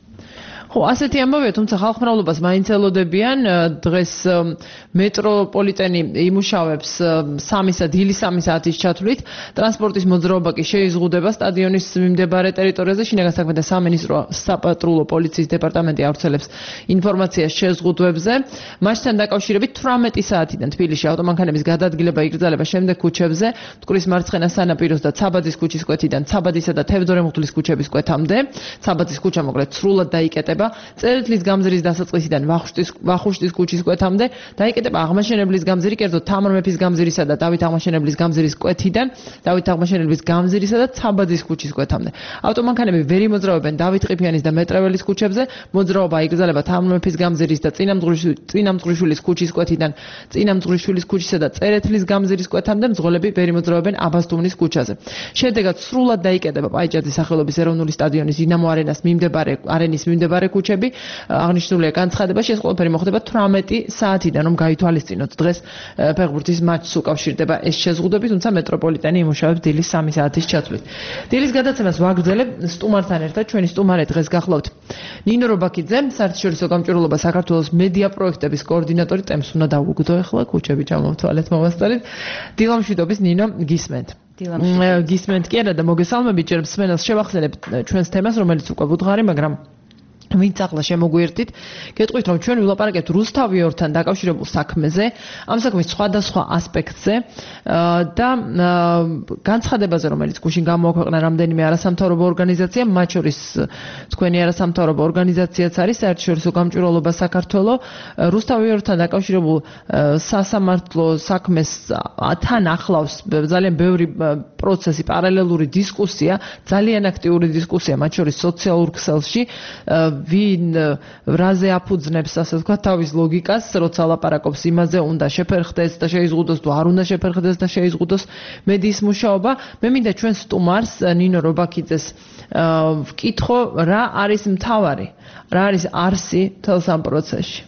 ხო, ასეთი ამბავია, თუმცა ხალხმრავლობას მაინც ელოდებიან. დღეს მეტროპოლიტენი იმუშავებს სამისა დილის სამი საათის ჩათვლით. ტრანსპორტის მოძრაობა კი შეიზღუდება სტადიონის მიმდებარე ტერიტორიაზე. შინაგან საქმეთა სამინისტრო საპატრულო პოლიციის დეპარტამენტი ავრცელებს ინფორმაციას შეზღუდვებზე. მათთან დაკავშირებით თვრამეტი საათიდან თბილისში ავტომანქანების გადაადგილება იგრძელება შემდეგ ქუჩებზე, მტკვრის მარცხენა სანაპიროს და ცაბაძის ქუჩის კვეთიდან ცაბადისა და თევდორე მუხტლის ქუჩების კვეთამდე. ცაბაძის ქუჩა მოკლედ სრულად დაიკეტება. წერეთლის გამზირის დასაწყისიდან ვახუშტის ვახუშტის ქუჩის კვეთამდე დაიკეტება აღმაშენებლის გამზირი, კერძოდ თამარ მეფის გამზირისა და დავით აღმაშენებლის გამზირის კვეთიდან დავით აღმაშენებლის გამზირისა და ცაბაძის ქუჩის კვეთამდე. ავტომანქანები ვერ იმოძრავებენ დავით ყიფიანის და მეტრეველის ქუჩებზე. მოძრაობა იგრძელება თამარ მეფის გამზირის და წინამძღვრიშვილის ქუჩის კვეთიდან წინამძღვრიშვილის ქუჩისა და წერეთლის გამზირის კვეთამდე. მძღოლები ვერ იმოძრავებენ აბასთუმნის ქუჩაზე. შედეგად სრულად დაიკეტება პაიჭაძის სახელობის ეროვნული სტადიონის დინამო არენას მიმდებარე არენის მიმდებარე ქუჩები. აღნიშნულია განცხადებაში, ეს ყველაფერი მოხდება თვრამეტი საათიდან, რომ გაითვალისწინოთ დღეს ფეხბურთის მატჩს უკავშირდება ეს შეზღუდვები, თუმცა მეტროპოლიტენი იმუშავებს დილის სამი საათის ჩათვლით. დილის გადაცემას ვაგრძელებ სტუმართან ერთად. ჩვენი სტუმარი დღეს გახლავთ ნინო რობაქიძე, საერთაშორისო გამჭვირვალობა საქართველოს მედია პროექტების კოორდინატორი. ტემს უნდა დავუგდო ახლა, ქუჩები ჩამოვთვალეთ მომასწრით. დილამშვიდობის ნინო, გისმენთ. გისმენთ კი არა და მოგესალმებით, ჯერ მსმენელს შევახსენებ ჩვენს თემას, რომელიც უკვე ვუდგარი, მაგრამ ვინც ახლა შემოგვიერთით, გეტყვით რომ ჩვენ ვილაპარაკებთ რუსთავიორთან დაკავშირებულ საქმეზე, ამ საქმის სხვადასხვა ასპექტზე და განცხადებაზე, რომელიც გუშინ გამოაქვეყნა რამდენიმე არასამთავრობო ორგანიზაცია, მათ შორის თქვენი არასამთავრობო ორგანიზაციაც არის საერთაშორისო გამჭვირვალობა საქართველო, რუსთავიორთან დაკავშირებულ სასამართლო საქმეს თან ახლავს ძალიან ბევრი პროცესი, პარალელური დისკუსია, ძალიან აქტიური დისკუსია, მათ შორის სოციალურ ქსელში ვინ რაზე აფუძნებს ასე ვთქვათ თავის ლოგიკას, როცა ლაპარაკობს იმაზე, უნდა შეფერხდეს და შეიზღუდოს თუ არ უნდა შეფერხდეს და შეიზღუდოს მედიის მუშაობა. მე მინდა ჩვენ სტუმარს ნინო რობაქიძეს ვკითხო, რა არის მთავარი, რა არის არსი თელს ამ პროცესში.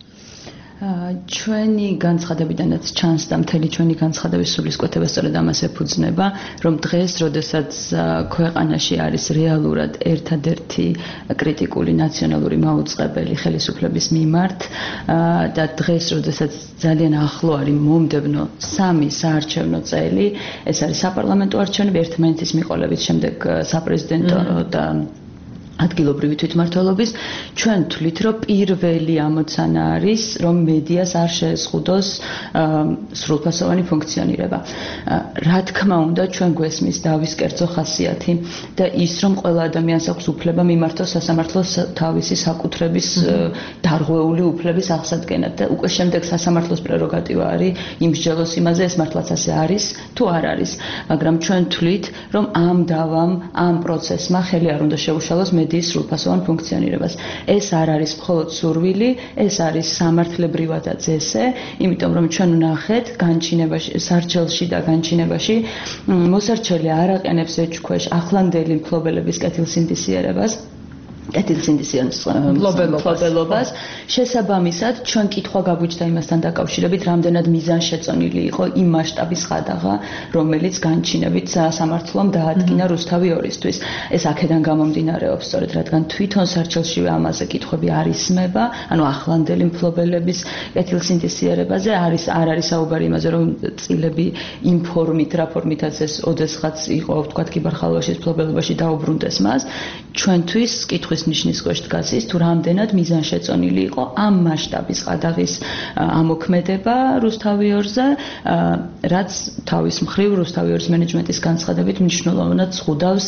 ჩვენი განცხადებიდანაც ჩანს და მთელი ჩვენი განცხადების სულისკვეთება სწორედ ამას ეფუძნება, რომ დღეს, როდესაც ქვეყანაში არის რეალურად ერთადერთი კრიტიკული ნაციონალური მაუწყებელი ხელისუფლების მიმართ და დღეს, როდესაც ძალიან ახლო არის მომდევნო სამი საარჩევნო წელი, ეს არის საპარლამენტო არჩევნები, ერთმანეთის მიყოლებით, შემდეგ საპრეზიდენტო და ადგილობრივი თვითმმართველობის, ჩვენ თვლით, რომ პირველი ამოცანა არის, რომ მედიას არ შეეზღუდოს სრულფასოვანი ფუნქციონირება. რა თქმა უნდა, ჩვენ გვესმის დავის კერძო ხასიათი და ის, რომ ყველა ადამიანს აქვს უფლება მიმართოს სასამართლოს თავისი საკუთრების დარღვეული უფლების აღსადგენად და უკვე შემდეგ სასამართლოს პრეროგატივა არის იმსჯელოს იმაზე, ეს მართლაც ასე არის თუ არ არის. მაგრამ ჩვენ თვლით, რომ ამ დავამ, ამ პროცესმა ხელი არ უნდა შეუშალოს მედიის სრულფასოვან ფუნქციონირებას. ეს არ არის მხოლოდ სურვილი, ეს არის სამართლებრივადაც ესე, იმიტომ რომ ჩვენ ვნახეთ განჩინებაში, სარჩელში და განჩინებაში მოსარჩელი არ აყენებს ეჭქვეშ ახლანდელი მფლობელების კეთილსინდისიერებას. კეთილსინდისიერების მფლობელობას. შესაბამისად, ჩვენ კითხვა გაგვიჩნდა იმასთან დაკავშირებით, რამდენად მიზანშეწონილი იყო იმ მასშტაბის ყადაღა, რომელიც განჩინებით სამართლომ დაადგინა რუსთავი ორისთვის. ეს აქედან გამომდინარეობს, სწორედ რადგან თვითონ სარჩელშივე ამაზე კითხვები არ ისმება, ანუ ახლანდელი მფლობელების კეთილსინდისიერებაზე არის არ არის საუბარი იმაზე, რომ წილები იმ ფორმით, რა ფორმითაც ეს ოდესღაც იყო, ვთქვათ, კიბერხალვაშის მფლობელობაში დაუბრუნდეს მას, ჩვენთვის კითხვის ნიშნის ქვეშ დგას ის, თუ რამდენად მიზანშეწონილი იყო ამ მასშტაბის ყადაღის ამოქმედება რუსთავიორზე, რაც თავის მხრივ რუსთავიორის მენეჯმენტის განცხადებით მნიშვნელოვნად ზღუდავს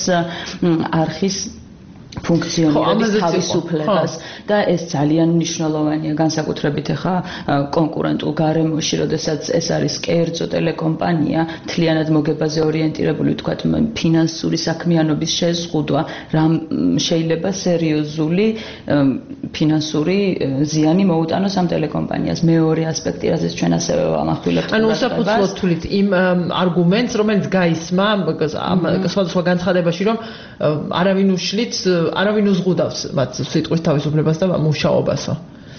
არხის ფუნქციონირების თავისუფლებას და ეს ძალიან მნიშვნელოვანია განსაკუთრებით ახლა კონკურენტულ გარემოში, როდესაც ეს არის კერძო ტელეკომპანია, მთლიანად მოგებაზე ორიენტირებული, ვთქვათ, ფინანსური საქმიანობის შეზღუდვა, რამ შეიძლება სერიოზული ფინანსური ზიანი მოუტანოს ამ ტელეკომპანიას. მეორე ასპექტი, რაზეც ჩვენ ასევე ვამახვილებთ. ანუ უსაფუძვლოდ თვლით იმ არგუმენტს, რომელიც გაისმა ამ სხვადასხვა განცხადებაში, რომ არავინ უშლით არავინ უზღუდავს მათ სიტყვის თავისუფლებას და მუშაობასო.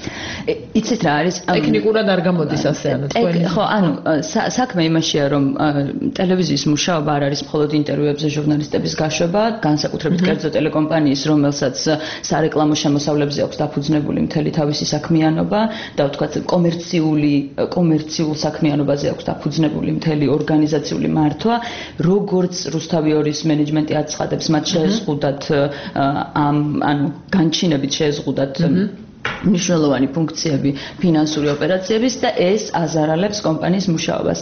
იცით რა არის? ტექნიკურად არ გამოდის ასე ანუ თქვენი. ხო, ანუ საქმე იმაშია, რომ ტელევიზიის მუშაობა არ არის მხოლოდ ინტერვიუებზე ჟურნალისტების გაშვება, განსაკუთრებით კერძო ტელეკომპანიის, რომელსაც სარეკლამო შემოსავლებზე აქვს დაფუძნებული მთელი თავისი საქმიანობა და ვთქვათ კომერციული კომერციულ საქმიანობაზე აქვს დაფუძნებული მთელი ორგანიზაციული მართვა, როგორც რუსთავიორის მენეჯმენტი აცხადებს, მათ შეეზღუდათ ამ ანუ განჩინებით შეეზღუდათ მნიშვნელოვანი ფუნქციები ფინანსური ოპერაციების და ეს აზარალებს კომპანიის მუშაობას.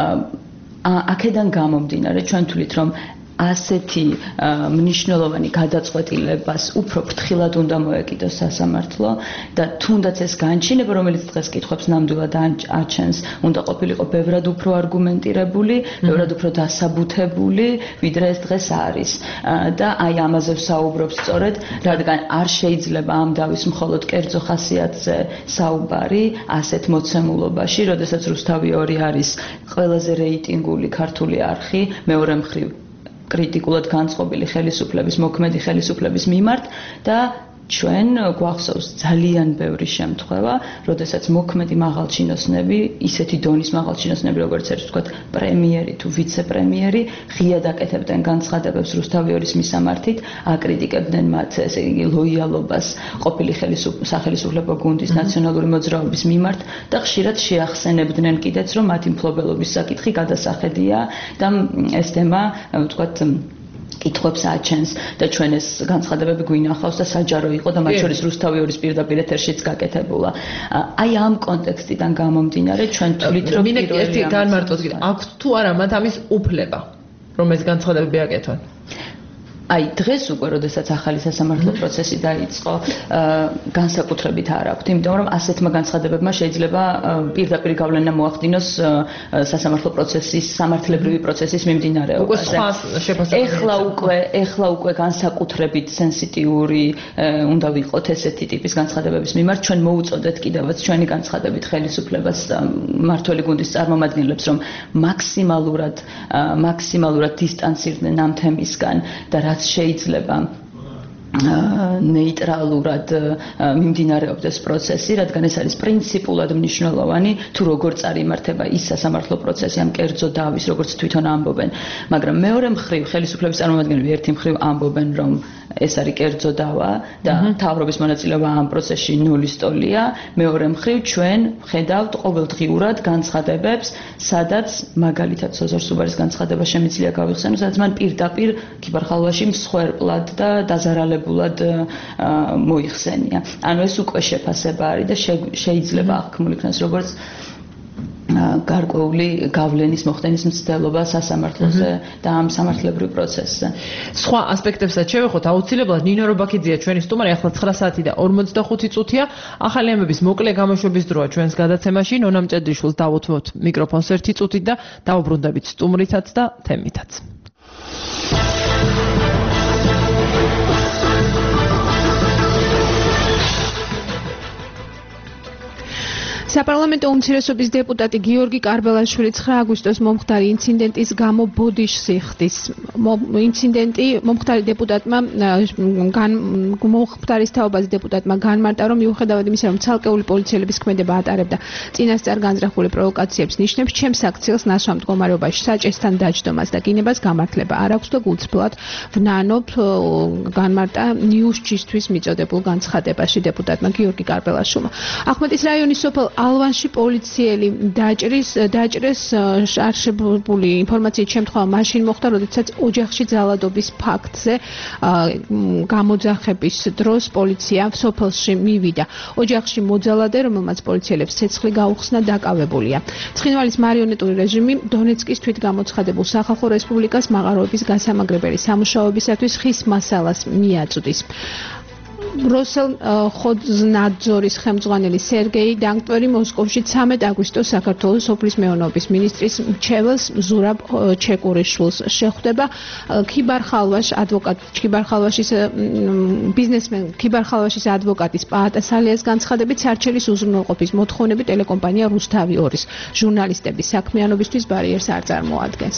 აქედან გამომდინარე, ჩვენ თვლით, რომ ასეთი მნიშვნელოვანი გადაწყვეტილებას უფრო ფრთხილად უნდა მოეკიდოს სასამართლო და თუნდაც ეს განჩინება, რომელიც დღეს კითხვებს ნამდვილად აჩენს, უნდა ყოფილიყო ბევრად უფრო არგუმენტირებული, ბევრად უფრო დასაბუთებული, ვიდრე ეს დღეს არის. და აი ამაზე ვსაუბრობ სწორედ, რადგან არ შეიძლება ამ დავის მხოლოდ კერძო ხასიათზე საუბარი ასეთ მოცემულობაში, როდესაც რუსთავი ორი არის ყველაზე რეიტინგული ქართული არხი, მეორე მხრივ კრიტიკულად განწყობილი ხელისუფლების, მოქმედი ხელისუფლების მიმართ და ჩვენ გვახსოვს ძალიან ბევრი შემთხვევა, როდესაც მოქმედი მაღალჩინოსნები, ისეთი დონის მაღალჩინოსნები, როგორც არის ვთქვათ, პრემიერი თუ ვიცე-პრემიერი, ღიად აკეთებდნენ განცხადებებს რუსთავიორის მისამართით, აკრიტიკებდნენ მათ, ესე იგი, ლოიალობას ყოფილი სახელმწიფო გუნდის ნაციონალური მოძრაობის მიმართ და ხშირად შეახსენებდნენ კიდეც, რომ მათი მფლობელობის საკითხი გადასახედია და ეს თემა, ვთქვათ, კითხვებს აჩენს და ჩვენ ეს განცხადებები გვინახავს და საჯარო იყო და მათ შორის რუსთავი ორის პირდაპირ ეთერშიც გაკეთებულა. აი ამ კონტექსტიდან გამომდინარე ჩვენ თვლით რომ მინდა ერთი განმარტოთ აქვს თუ არა მათ ამის უფლება რომ ეს განცხადებები აკეთონ. აი დღეს უკვე როდესაც ახალი სასამართლო პროცესი დაიწყო, განსაკუთრებით არ აქვთ, იმიტომ რომ ასეთმა განცხადებებმა შეიძლება პირდაპირ გავლენა მოახდინოს სასამართლო პროცესის, სამართლებრივი პროცესის მიმდინარეობაზე. ეხლა უკვე, ეხლა უკვე განსაკუთრებით სენსიტიური უნდა ვიყოთ ესეთი ტიპის განცხადებების მიმართ. ჩვენ მოუწოდეთ კიდევაც ჩვენი განცხადებით ხელისუფლებას მმართველი გუნდის წარმომადგენლებს, რომ მაქსიმალურად, მაქსიმალურად დისტანცირდნენ ამ თემისგან და რაც შეიძლება ნეიტრალურად მიმდინარეობდეს პროცესი, რადგან ეს არის პრინციპულად მნიშვნელოვანი, თუ როგორ წარიმართება ის სასამართლო პროცესი ამ კერძო დავის, როგორც თვითონ ამბობენ. მაგრამ მეორე მხრივ ხელისუფლების წარმომადგენლები ერთი მხრივ ამბობენ, რომ ეს არის კერძო დავა და მთავრობის მონაწილეობა ამ პროცესში ნულის ტოლია. მეორე მხრივ ჩვენ ხედავთ ყოველდღიურად განცხადებებს, სადაც მაგალითად სოზორ სუბარის განცხადება შემიძლია გავიხსენო, სადაც მან პირდაპირ ქიბარ-ხალვაში მსხვერპლად და დაზარალებულად მოიხსენია. ანუ ეს უკვე შეფასება არის და შეიძლება აღქმულ იქნას როგორც გარკვეული გავლენის მოხდენის მცდელობა სასამართლოზე და ამ სამართლებრივ პროცესზე. სხვა ასპექტებსაც შევეხოთ, აუცილებლად ნინო რობაქიძეა ჩვენი სტუმარი, ახლა ცხრა საათი და ორმოცდახუთი წუთია. ახალი ამბების მოკლე გამოშვების დროა ჩვენს გადაცემაში. ნონა მჭედრიშვილს დავუთმოთ მიკროფონს ერთი წუთით და დავუბრუნდებით სტუმრითაც და თემითაც. საპარლამენტო უმცირესობის დეპუტატი გიორგი კარბელაშვილი ცხრა აგვისტოს მომხდარი ინციდენტის გამო ბოდიშს იხდის. ინციდენტი მომხდარი დეპუტატმა მომხდარის თაობაზე დეპუტატმა განმარტა, რომ მიუხედავად იმისა, რომ ცალკეული პოლიციელების ქმედება ატარებდა წინასწარ განზრახული პროვოკაციებს ნიშნებს, ჩემს აქციელს ნასვამ მდგომარეობაში საჭესთან დაჯდომას და გინებას გამართლება არ აქვს და გულწრფელად ვნანობ, განმარტა ნიუსჯისთვის მიწოდებულ განცხადებაში დეპუტატმა გიორგი კარბელაშვილმა. ახმეტის რაიონის სოფელ ალვანში პოლიციელი დაჭრის დაჭრეს არშებული ინფორმაციით შემთხვევა მაშინ მოხდა, როდესაც ოჯახში ძალადობის ფაქტზე გამოძახების დროს პოლიცია სოფელში მივიდა. ოჯახში მოძალადე, რომელმაც პოლიციელებს ცეცხლი გაუხსნა, დაკავებულია. ცხინვალის მარიონეტული რეჟიმი დონეცკის თვითგამოცხადებულ სახალხო რესპუბლიკას მაღაროების გასამაგრებელი სამუშაოებისათვის ხის მასალას მიაწვდის. როსელ ხოძნაძორის ხელმძღვანელი სერგეი დანკვერი მოსკოვში ცამეტ აგვისტოს საქართველოს სოფლის მეურნეობის მინისტრის მრჩეველს ზურაბ ჩეკურიშვილს შეხვდება. ქიბარ-ხალვაშ ადვოკატ ქიბარ-ხალვაშის ბიზნესმენ ქიბარ-ხალვაშის ადვოკატის პაატა სალიას განცხადებით სარჩელის უზრუნველყოფის მოთხოვნები ტელეკომპანია რუსთავი ორის ჟურნალისტების საქმიანობისთვის ბარიერს არ წარმოადგენს.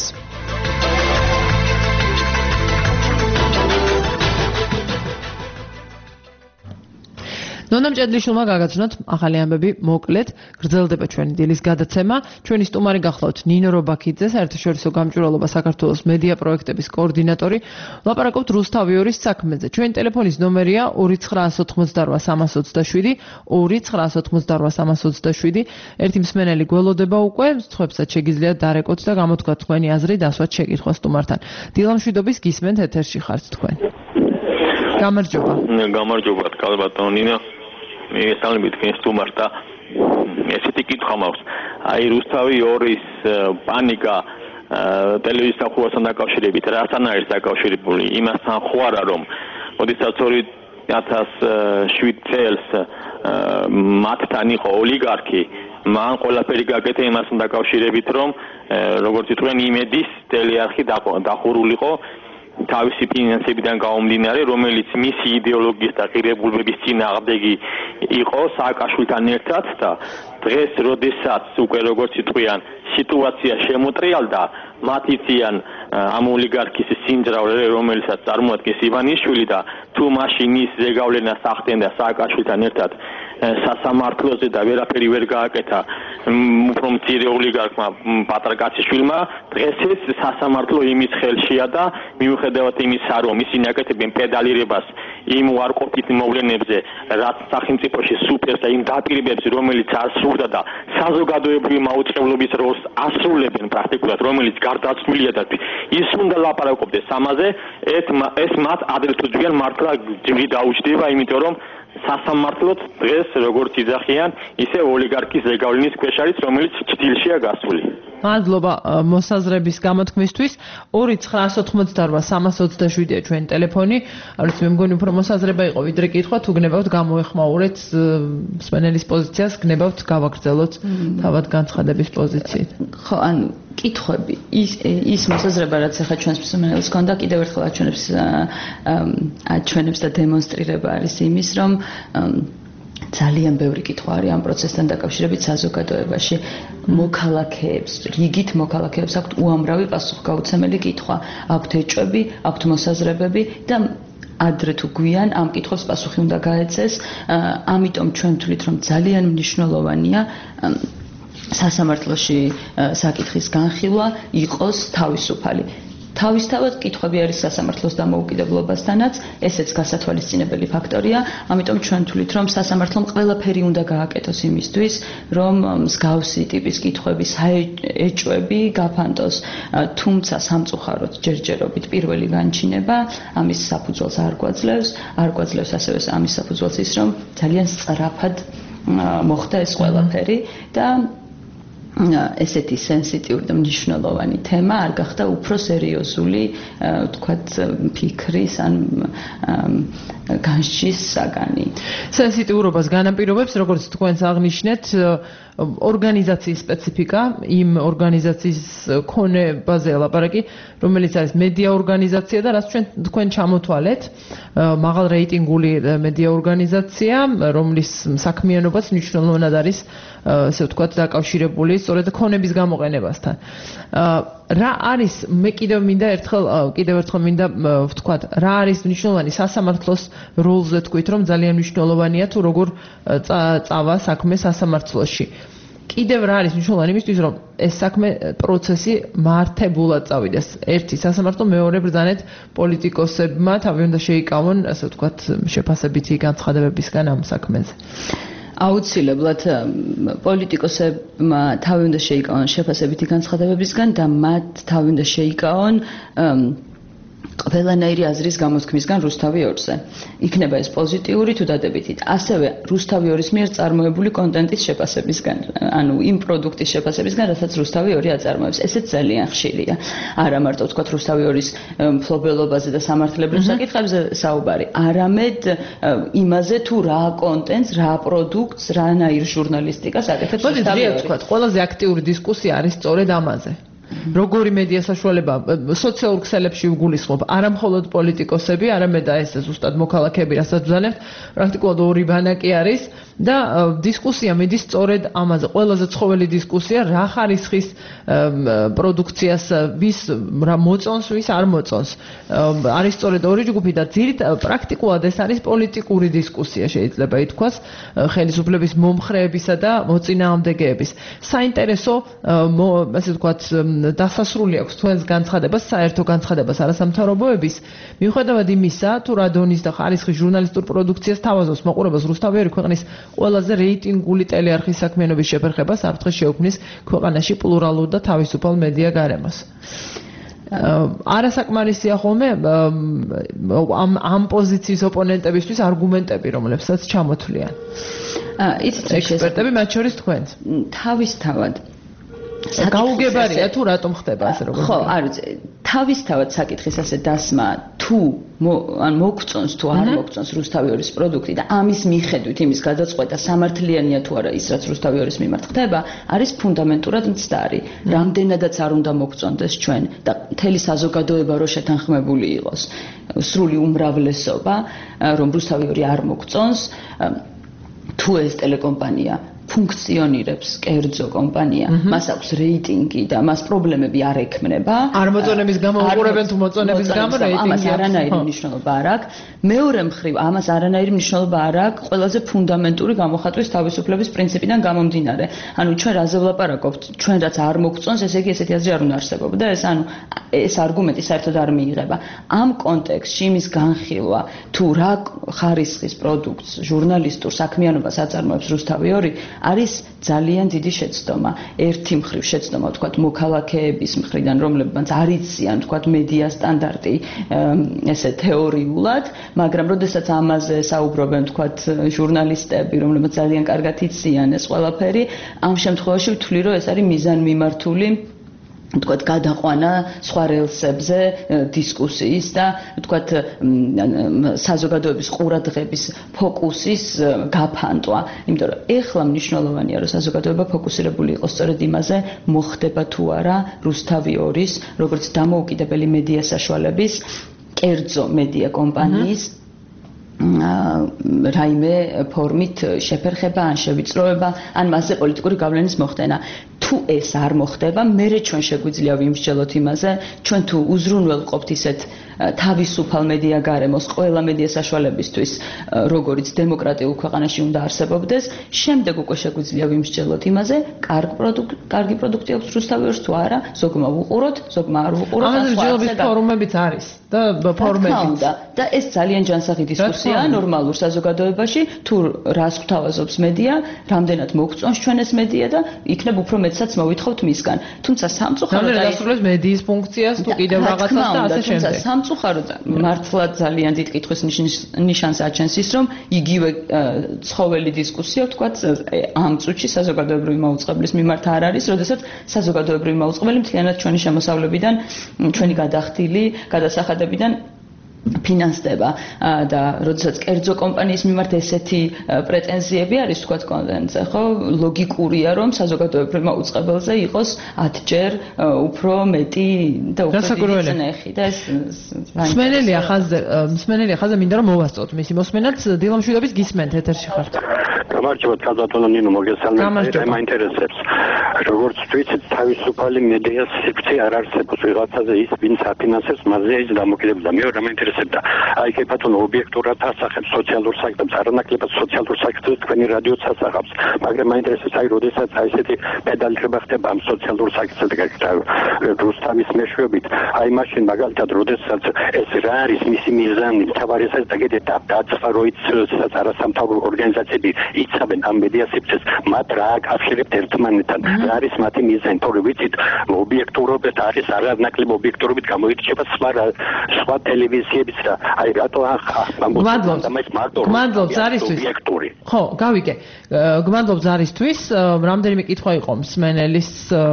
ნონა მჭედრიშვილმა გაგაცნოთ ახალი ამბები მოკლედ, გრძელდება ჩვენი დილის გადაცემა. ჩვენი სტუმარი გახლავთ ნინო რობაქიძე, საერთაშორისო გამჭვირვალობა საქართველოს მედია პროექტების კოორდინატორი. ვლაპარაკობთ რუსთავი ორის საქმეზე. ჩვენი ტელეფონის ნომერია ორი ცხრაასი ოცდაოთხი სამას ოცდაშვიდი, ორი ცხრაასი ოცდაოთხი სამას ოცდაშვიდი. ერთი მსმენელი გველოდება უკვე, სხვებსაც შეგიძლიათ დარეკოთ და გამოთქვათ თქვენი აზრი, დასვათ შეკითხვა სტუმართან. დილამშვიდობის გისმენთ ეთერში ხართ თქვენ. გამარჯობა. გამარჯობა, კალბატონო ნინა. მესალმებით თქვენს სტუმარს და ესეთი კითხვა მაქვს. აი რუსთავი ორის პანიკა ტელევიზიის სახურასთან დაკავშირებით, რასთან არის დაკავშირებული? იმასთან ხო არა, რომ როდესაც ორი ათას შვიდ წელს მათთან იყო ოლიგარქი, მან ყველაფერი გაკეთა იმასთან დაკავშირებით, რომ როგორც იტყვიან იმედის ტელეარხი დახურულიყო თავისი ფინანსებიდან გამომდინარე, რომელიც მისი იდეოლოგიის და ღირებულებების წინააღმდეგი იყო სააკაშვილთან ერთად და დღეს, როდესაც უკვე როგორც იტყვიან, სიტუაცია შემოტრიალდა, მათ იციან ამ ოლიგარქის სიმძრავლე, რომელსაც წარმოადგენს ივანიშვილი და თუ მაშინ ის ზეგავლენას ახდენ და სააკაშვილთან ერთად სასამართლოზე და ვერაფერი ვერ გააკეთა უფრო მცირე ოლიგარქმა პატრაკაციშვილმა, დღეს ეს სასამართლო იმის ხელშია და მიუხედავად იმისა, რომ ისინი აკეთებენ პედალირებას იმ უარყოფით მოვლენებზე, რაც სახელმწიფოში სუფევს და იმ დაპირებებს, რომელიც ასრულდა და საზოგადოებრივი მაუწყებლობის როლს ასრულებენ პრაქტიკულად, რომელიც გარდაცვლილია და ის უნდა ლაპარაკობდეს ამაზე, ეს მათ ადრე თუ ჯერ მართლა ჯვრი დაუჭდება, იმიტომ რომ სასამართლოდ დღეს როგორც იძახიან, ისე ოლიგარქის ზეგავლენის ქვეშ არის, რომელიც ჭდილშია გასული. მადლობა მოსაზრების გამოთქმისთვის. ორი ცხრაასი ოცდაოთხი სამას ოცდაშვიდია ჩვენი ტელეფონი. არის მე მგონი უფრო მოსაზრება იყო ვიდრე კითხვა, თუ გნებავთ გამოეხმაურეთ მსმენელის პოზიციას, გნებავთ გავაგრძელოთ თავად განცხადების პოზიციით. ხო, ანუ კითხვები ის ის მოსაზრება რაც ახლა ჩვენს მსმენელს ჰქონდა კიდევ ერთხელ აჩვენებს აჩვენებს და დემონსტრირება არის იმის რომ ძალიან ბევრი კითხვა არის ამ პროცესთან დაკავშირებით საზოგადოებაში. მოქალაქეებს, რიგით მოქალაქეებს აქვთ უამრავი პასუხგაუცემელი კითხვა, აქვთ ეჭვები, აქვთ მოსაზრებები და ადრე თუ გვიან ამ კითხვებს პასუხი უნდა გაეცეს. ამიტომ ჩვენ ვთვლით რომ ძალიან მნიშვნელოვანია სასამართლოში საკითხის განხილვა იყოს თავისუფალი. თავისთავად კითხვები არის სასამართლოს დამოუკიდებლობასთანაც, ესეც გასათვალისწინებელი ფაქტორია, ამიტომ ჩვენ ვთვლით, რომ სასამართლომ ყველაფერი უნდა გააკეთოს იმისთვის, რომ მსგავსი ტიპის კითხვები, საეჭვები გაფანტოს, თუმცა სამწუხაროდ ჯერჯერობით პირველი განჩინება ამის საფუძველს არ გვაძლევს, არ გვაძლევს ასევე ამის საფუძველს ის, რომ ძალიან სწრაფად მოხდა ეს ყველაფერი და ესეთი სენსიტიური და მნიშვნელოვანი თემა არ გახდა უფრო სერიოზული, ვთქვათ, ფიქრის ან განსჯის საგანი. სენსიტიურობას განაპირობებს, როგორც თქვენს აღნიშნეთ, ორგანიზაციის სპეციფიკა, იმ ორგანიზაციის ქონებაზე ლაპარაკი, რომელიც არის მედია ორგანიზაცია და რაც ჩვენ თქვენ ჩამოთვალეთ, მაღალ რეიტინგული მედია ორგანიზაცია, რომლის საქმიანობაც მნიშვნელოვნად არის, ასე ვთქვათ, დაკავშირებული სწორედ ქონების გამოყენებასთან. რა არის, მე კიდევ მინდა ერთხელ, კიდევ ერთხელ მინდა ვთქვათ, რა არის მნიშვნელოვანი სასამართლოს როლზე თქვით, რომ ძალიან მნიშვნელოვანია თუ როგორ წავა საქმე სასამართლოში. კიდევ რა არის მნიშვნელოვანი იმისთვის, რომ ეს საქმე პროცესი მართებულად წავიდეს. ერთი სასამართლო, მეორე ბრძანეთ პოლიტიკოსებმა თავი უნდა შეიკავონ, ასე ვთქვათ, შეფასებითი განცხადებებისგან ამ საქმეზე. აუცილებლად პოლიტიკოსებმა თავი უნდა შეიკავონ შეფასებითი განცხადებებისგან და მათ თავი უნდა შეიკავონ ყველანაირი აზრის გამოთქმისგან რუსთავი ორზე. იქნება ეს პოზიტიური თუ დადებითი. ასევე რუსთავი ორის მიერ წარმოებული კონტენტის შეფასებისგან, ანუ იმ პროდუქტის შეფასებისგან, რასაც რუსთავი ორი აწარმოებს. ესეც ძალიან ხშირია. არა მარტო ვთქვათ რუსთავი ორის მფლობელობაზე და სამართლებრივ საკითხებზე საუბარი, არამედ იმაზე თუ რა კონტენტს, რა პროდუქტს, რანაირ ჟურნალისტიკას აკეთებს რუსთავი ორი. მოდი ვთქვათ, ყველაზე აქტიური დისკუსია არის სწორედ ამაზე. როგორი მედია საშუალება სოციალურ ქსელებში უგულისხმობ არა მხოლოდ პოლიტიკოსები, არამედ ეს ზუსტად მოქალაქეები, რასაც ვზანებთ, პრაქტიკულად ორი ბანაკი არის და დისკუსია მიდის სწორედ ამაზე. ყველაზე ცხოველი დისკუსია რა ხარისხის პროდუქციას ვის რა მოწონს, ვის არ მოწონს. არის სწორედ ორი ჯგუფი და ძირითადად პრაქტიკულად ეს არის პოლიტიკური დისკუსია, შეიძლება ითქვას, ხელისუფლების მომხრეებისა და მოწინააღმდეგეების. საინტერესო, ასე ვთქვათ, დასასრული აქვს თქვენს განცხადებას, საერთო განცხადებას არასამთავრობოების, მიუხედავად იმისა, თუ რა დონის და ხარისხის ჟურნალისტურ პროდუქციას თავაზობს მოყურებას რუსთავი ორი ქვეყნის ყველაზე რეიტინგული ტელეარხის საქმიანობის შეფერხებას საფრთხეს შეუქმნის ქვეყანაში პლურალურ და თავისუფალ მედია გარემოს. არასაკმარისია ხოლმე ამ ამ პოზიციის ოპონენტებისთვის არგუმენტები, რომლებსაც ჩამოთვლიან. იცით, ექსპერტები, მათ შორის თქვენც. თავისთავად გაუგებარია თუ რატომ ხდება ასე როგორ ხო, არის თავისთავად საკითხის ასე დასმა თუ ან მოგწონს თუ არ მოგწონს რუსთავი ორის პროდუქტი და ამის მიხედვით იმის გადაწყვეტა სამართლიანია თუ არა ის რაც რუსთავი ორის მიმართ ხდება არის ფუნდამენტურად მცდარი. რამდენადაც არ უნდა მოგწონდეს ჩვენ და მთელი საზოგადოება რო შეთანხმებული იყოს სრული უმრავლესობა რომ რუსთავი ორი არ მოგწონს თუ ეს ტელეკომპანია ფუნქციონირებს კერძო კომპანია, მას აქვს რეიტინგი და მას პრობლემები არ ექმნება. არ მოწონების გამო უყურებენ თუ მოწონების გამო რეიტინგი ამას არანაირი მნიშვნელობა არ აქვს. მეორე მხრივ, ამას არანაირი მნიშვნელობა არ აქვს ყველაზე ფუნდამენტური გამოხატვის თავისუფლების პრინციპიდან გამომდინარე. ანუ ჩვენ რაზე ვლაპარაკობთ, ჩვენ რაც არ მოგწონს, ესე იგი ესეთი აზრი არ უნდა არსებობდა. ეს ანუ ეს არგუმენტი საერთოდ არ მიიღება. ამ კონტექსტში იმის განხილვა, თუ რა ხარისხის პროდუქტს, ჟურნალისტურ საქმიანობას აწარმოებს რუსთავი ორი, არის ძალიან დიდი შეცდომა. ერთი მხრივ შეცდომა, ვთქვათ, მოქალაქეების მხრიდან, რომლებმაც არ იციან, ვთქვათ, მედია სტანდარტი, ესე თეორიულად, მაგრამ როდესაც ამაზე საუბრობენ, ვთქვათ, ჟურნალისტები, რომლებმაც ძალიან კარგად იციან ეს ყველაფერი, ამ შემთხვევაში ვთვლი, რომ ეს არის მიზანმიმართული ვთქვათ, გადაყვანა სხვა რელსებზე დისკუსიის და ვთქვათ, საზოგადოების ყურადღების ფოკუსის გაფანტვა. იმიტომ რომ ეხლა მნიშვნელოვანია, რომ საზოგადოება ფოკუსირებული იყოს სწორედ იმაზე, მოხდება თუ არა რუსთავი ორის, როგორც დამოუკიდებელი მედია საშუალების, კერძო მედია კომპანიის რაიმე ფორმით შეფერხება ან შევიწროება, ან მასზე პოლიტიკური გავლენის მოხდენა. თუ ეს არ მოხდება, მერე ჩვენ შეგვიძლია ვიმსჯელოთ იმაზე, ჩვენ თუ უზრუნველყოფთ ისეთ თავისუფალ მედია გარემოს ყველა მედია საშუალებისთვის, როგორც დემოკრატიულ ქვეყანაში უნდა არსებობდეს, შემდეგ უკვე შეგვიძლია ვიმსჯელოთ იმაზე, კარგი პროდუქტი აქვს რუსთავი ორს თუ არა, ზოგმა ვუყუროთ, ზოგმა არ ვუყუროთ. ამაზე მსჯელობის ფორუმებიც არის და ფორუმებიც. და ეს ძალიან ჯანსაღი დისკუსიაა ნორმალურ საზოგადოებაში, თუ რას გვთავაზობს მედია, რამდენად მოგწონს ჩვენ ეს მედია და იქნებ უფრო მეცაც მოვითხოვთ მისგან. თუმცა სამწუხაროდ აი დასრულებს მედიის ფუნქციას თუ კიდევ რაღაცას და ასე შემდეგ. სამწუხაროდ მართლა ძალიან დიდ კითხვის ნიშანს აჩენს ის, რომ იგივე ცხოველი დისკუსია, ვთქვათ, ამ წუთში საზოგადოებრივი მაუწყებლის მიმართ არ არის, როდესაც საზოგადოებრივი მაუწყებელი მთლიანად ჩვენი შემოსავლებიდან, ჩვენი გადახდილი, გადასახადებიდან ფინანსდება და როდესაც კერძო კომპანიის მიმართ ესეთი პრეტენზიები არის, ვთქვათ, კონტენტზე, ხო, ლოგიკურია, რომ საზოგადოებრივ მაუწყებელზე იყოს ათჯერ უფრო მეტი და უფრო დიდი წნეხი და ეს მსმენელია ხაზზე, მსმენელია ხაზზე მინდა რომ მოვასწოთ მისი მოსმენაც. დილა მშვიდობის გისმენთ, ეთერში ხართ. გამარჯობათ, კაზატონო ნინო, მოგესალმებით. მაინტერესებს როგორც ვიცით, თავისუფალი მედიას სივრცე არ არსებობს ვიღაცაზე, ის ვინც აფინანსებს, მასზე ის დამოკიდებულა. მეორე მაინტერესებდა, აი კეფათონო ობიექტურად ასახებს სოციალურ საქმეს, არანაკლებად სოციალურ საქმეს თქვენი რადიოც ასახავს, მაგრამ მაინტერესებს, აი როდესაც აი ესეთი პედალირება ხდება ამ სოციალურ საქმეზე რუსთავის მეშვეობით, აი მაშინ მაგალითად როდესაც ეს რა არის მისი მიზანი, თავარი ეს დაგედეთ დაწყაროიც არასამთავრობო ორგანიზაციები იცავენ ამ მედია სივრცეს, მათ რა აკავშირებთ ერთმანეთთან, რა არის მათი მიზანი, თორე ვიცით, ობიექტურობით არის არანაკლებ ობიექტურობით გამოირჩევა სხვა სხვა ტელევიზიებიც და აი რატო გმადლობთ გმადლობთ ზარისთვის ხო გავიგე გმადლობთ ზარისთვის რამდენიმე კითხვა იყო მსმენელის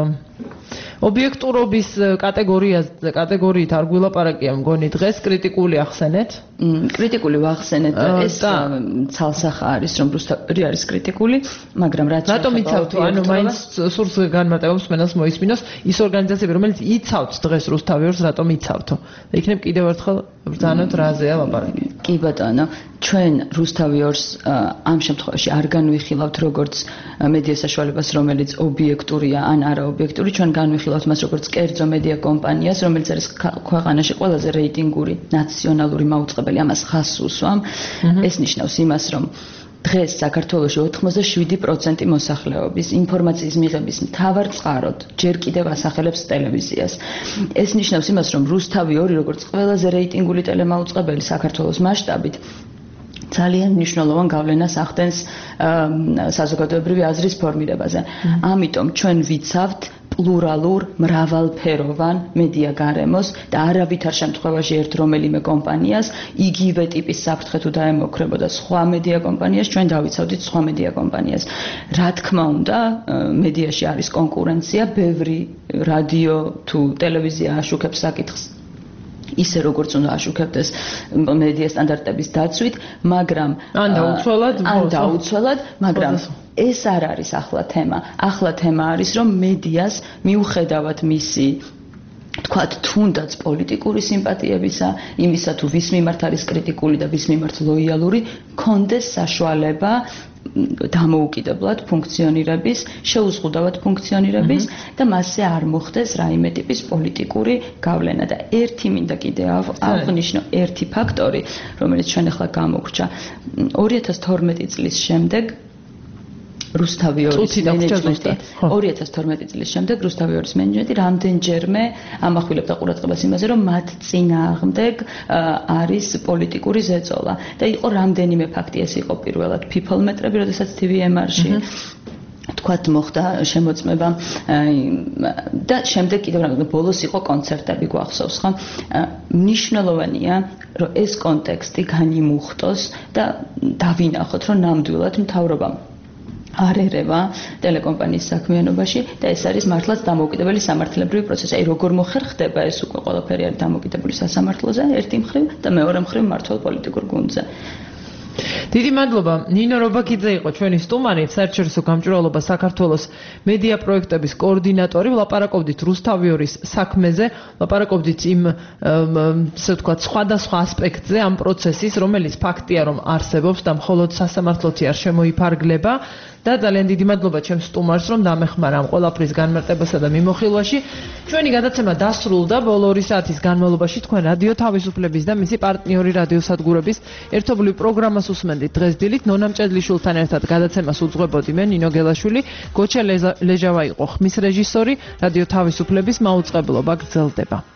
ობიექტურობის კატეგორიაზე კატეგორიით არ გვილაპარაკია მგონი დღეს კრიტიკული ახსენეთ კრიტიკული ვახსენეთ ეს ცალსახა არის რომ რუსთავი არის კრიტიკული მაგრამ რაც რატომ იცავთ ანუ მაინც სურს განმარტება მსმენელს მოისმინოს ის ორგანიზაციები რომელიც იცავთ დღეს რუსთავი ორს რატომ იცავთო და იქნებ კიდევ ერთხელ ბრძანოთ რაზეა ლაპარაკი კი ბატონო ჩვენ რუსთავი ორს ამ შემთხვევაში არ განვიხილავთ როგორც მედია საშუალებას რომელიც ობიექტურია ან არაობიექტური ჩვენ განვიხილავთ მას როგორც კერძო მედია კომპანიას რომელიც არის ქვეყანაში ყველაზე რეიტინგური ნაციონალური მაუწყებელი ამას ხაზს უსვამ ეს ნიშნავს იმას რომ დღეს საქართველოში ოთხმოცდაშვიდი პროცენტი მოსახლეობის ინფორმაციის მიღების მთავარ წყაროდ ჯერ კიდევ ასახელებს ტელევიზიას. ეს ნიშნავს იმას, რომ რუსთავი ორი როგორც ყველაზე რეიტინგული ტელემაუწყებელი საქართველოს მასშტაბით ძალიან მნიშვნელოვან გავლენას ახდენს საზოგადოებრივი აზრის ფორმირებაზე. ამიტომ ჩვენ ვიცავთ პლურალურ, მრავალფეროვან მედია გარემოს და არავითარ შემთხვევაში ერთ რომელიმე კომპანიას იგივე ტიპის საფრთხე თუ დაემოქმებოდა სხვა მედია კომპანიას, ჩვენ დავიცავდით სხვა მედია კომპანიას. რა თქმა უნდა, მედიაში არის კონკურენცია, ბევრი რადიო თუ ტელევიზია აშუქებს საკითხს ისე როგორც უნდა აშუქებდეს მედია სტანდარტების დაცვით, მაგრამ ან დაუცველად, ან დაუცველად, მაგრამ ეს არ არის ახლა თემა. ახლა თემა არის, რომ მედიას მიუხედავად მისი თქვათ თუნდაც პოლიტიკური სიმპათიებისა, იმისა თუ ვის მიმართ არის კრიტიკული და ვის მიმართ ლოიალური, კონდეს საშუალება დამოუკიდებლად ფუნქციონირების, შეუზღუდავად ფუნქციონირების და მასზე არ მოხდეს რაიმე ტიპის პოლიტიკური გავლენა და ერთი მინდა კიდე აღნიშნო ერთი ფაქტორი, რომელიც ჩვენ ახლა გამოგვჭა. ორი ათას თორმეტი წლის შემდეგ რუსთავი ორის მენეჯმენტი ორი ათას თორმეტი წლის შემდეგ რუსთავი ორის მენეჯმენტი რამდენჯერმე ამახვილებდა ყურადღებას იმაზე, რომ მათ წინააღმდეგ არის პოლიტიკური ზეწოლა და იყო რამდენიმე ფაქტი, ეს იყო პირველად people მეტრები, როდესაც T V M R-ში თქვათ მოხდა შემოწმება და შემდეგ კიდევ რამე ბოლოს იყო კონცერტები გვახსოვს ხო? მნიშვნელოვანია, რომ ეს კონტექსტი განიმუხტოს და დავინახოთ, რომ ნამდვილად მთავრობამ არ ერევა ტელეკომპანიის საქმიანობაში და ეს არის მართლაც დამოუკიდებელი სამართლებრივი პროცესი. აი როგორ მოხერხდება ეს უკვე ყველაფერი არის დამოუკიდებელი სასამართლოზე ერთი მხრივ და მეორე მხრივ მართლ პოლიტიკურ გუნდზე. დიდი მადლობა. ნინო რობაქიძე იყო ჩვენი სტუმარი, საერთაშორისო გამჭვირვალობა საქართველოს მედია პროექტების კოორდინატორი. ვლაპარაკობდით რუსთავი ორის საქმეზე, ვლაპარაკობდით იმ ასე ვთქვათ სხვადასხვა ასპექტზე ამ პროცესის, რომელიც ფაქტია რომ არსებობს და მხოლოდ სასამართლოთი არ შემოიფარგლება. და ძალიან დიდი მადლობა ჩემს სტუმარს, რომ დამეხმარა ამ ყველაფრის განმარტებასა და მიმოხილვაში. ჩვენი გადაცემა დასრულდა. ბოლო ორი საათის განმავლობაში თქვენ რადიო თავისუფლების და მისი პარტნიორი რადიოსადგურების ერთობლივ პროგრამას უსმენდით. დღეს დილით ნონა მჭედლიშვილთან ერთად გადაცემას უძღვებოდი მე, ნინო გელაშვილი. გოჩა ლეჟავა იყო ხმის რეჟისორი. რადიო თავისუფლების მაუწყებლობა გრძელდება.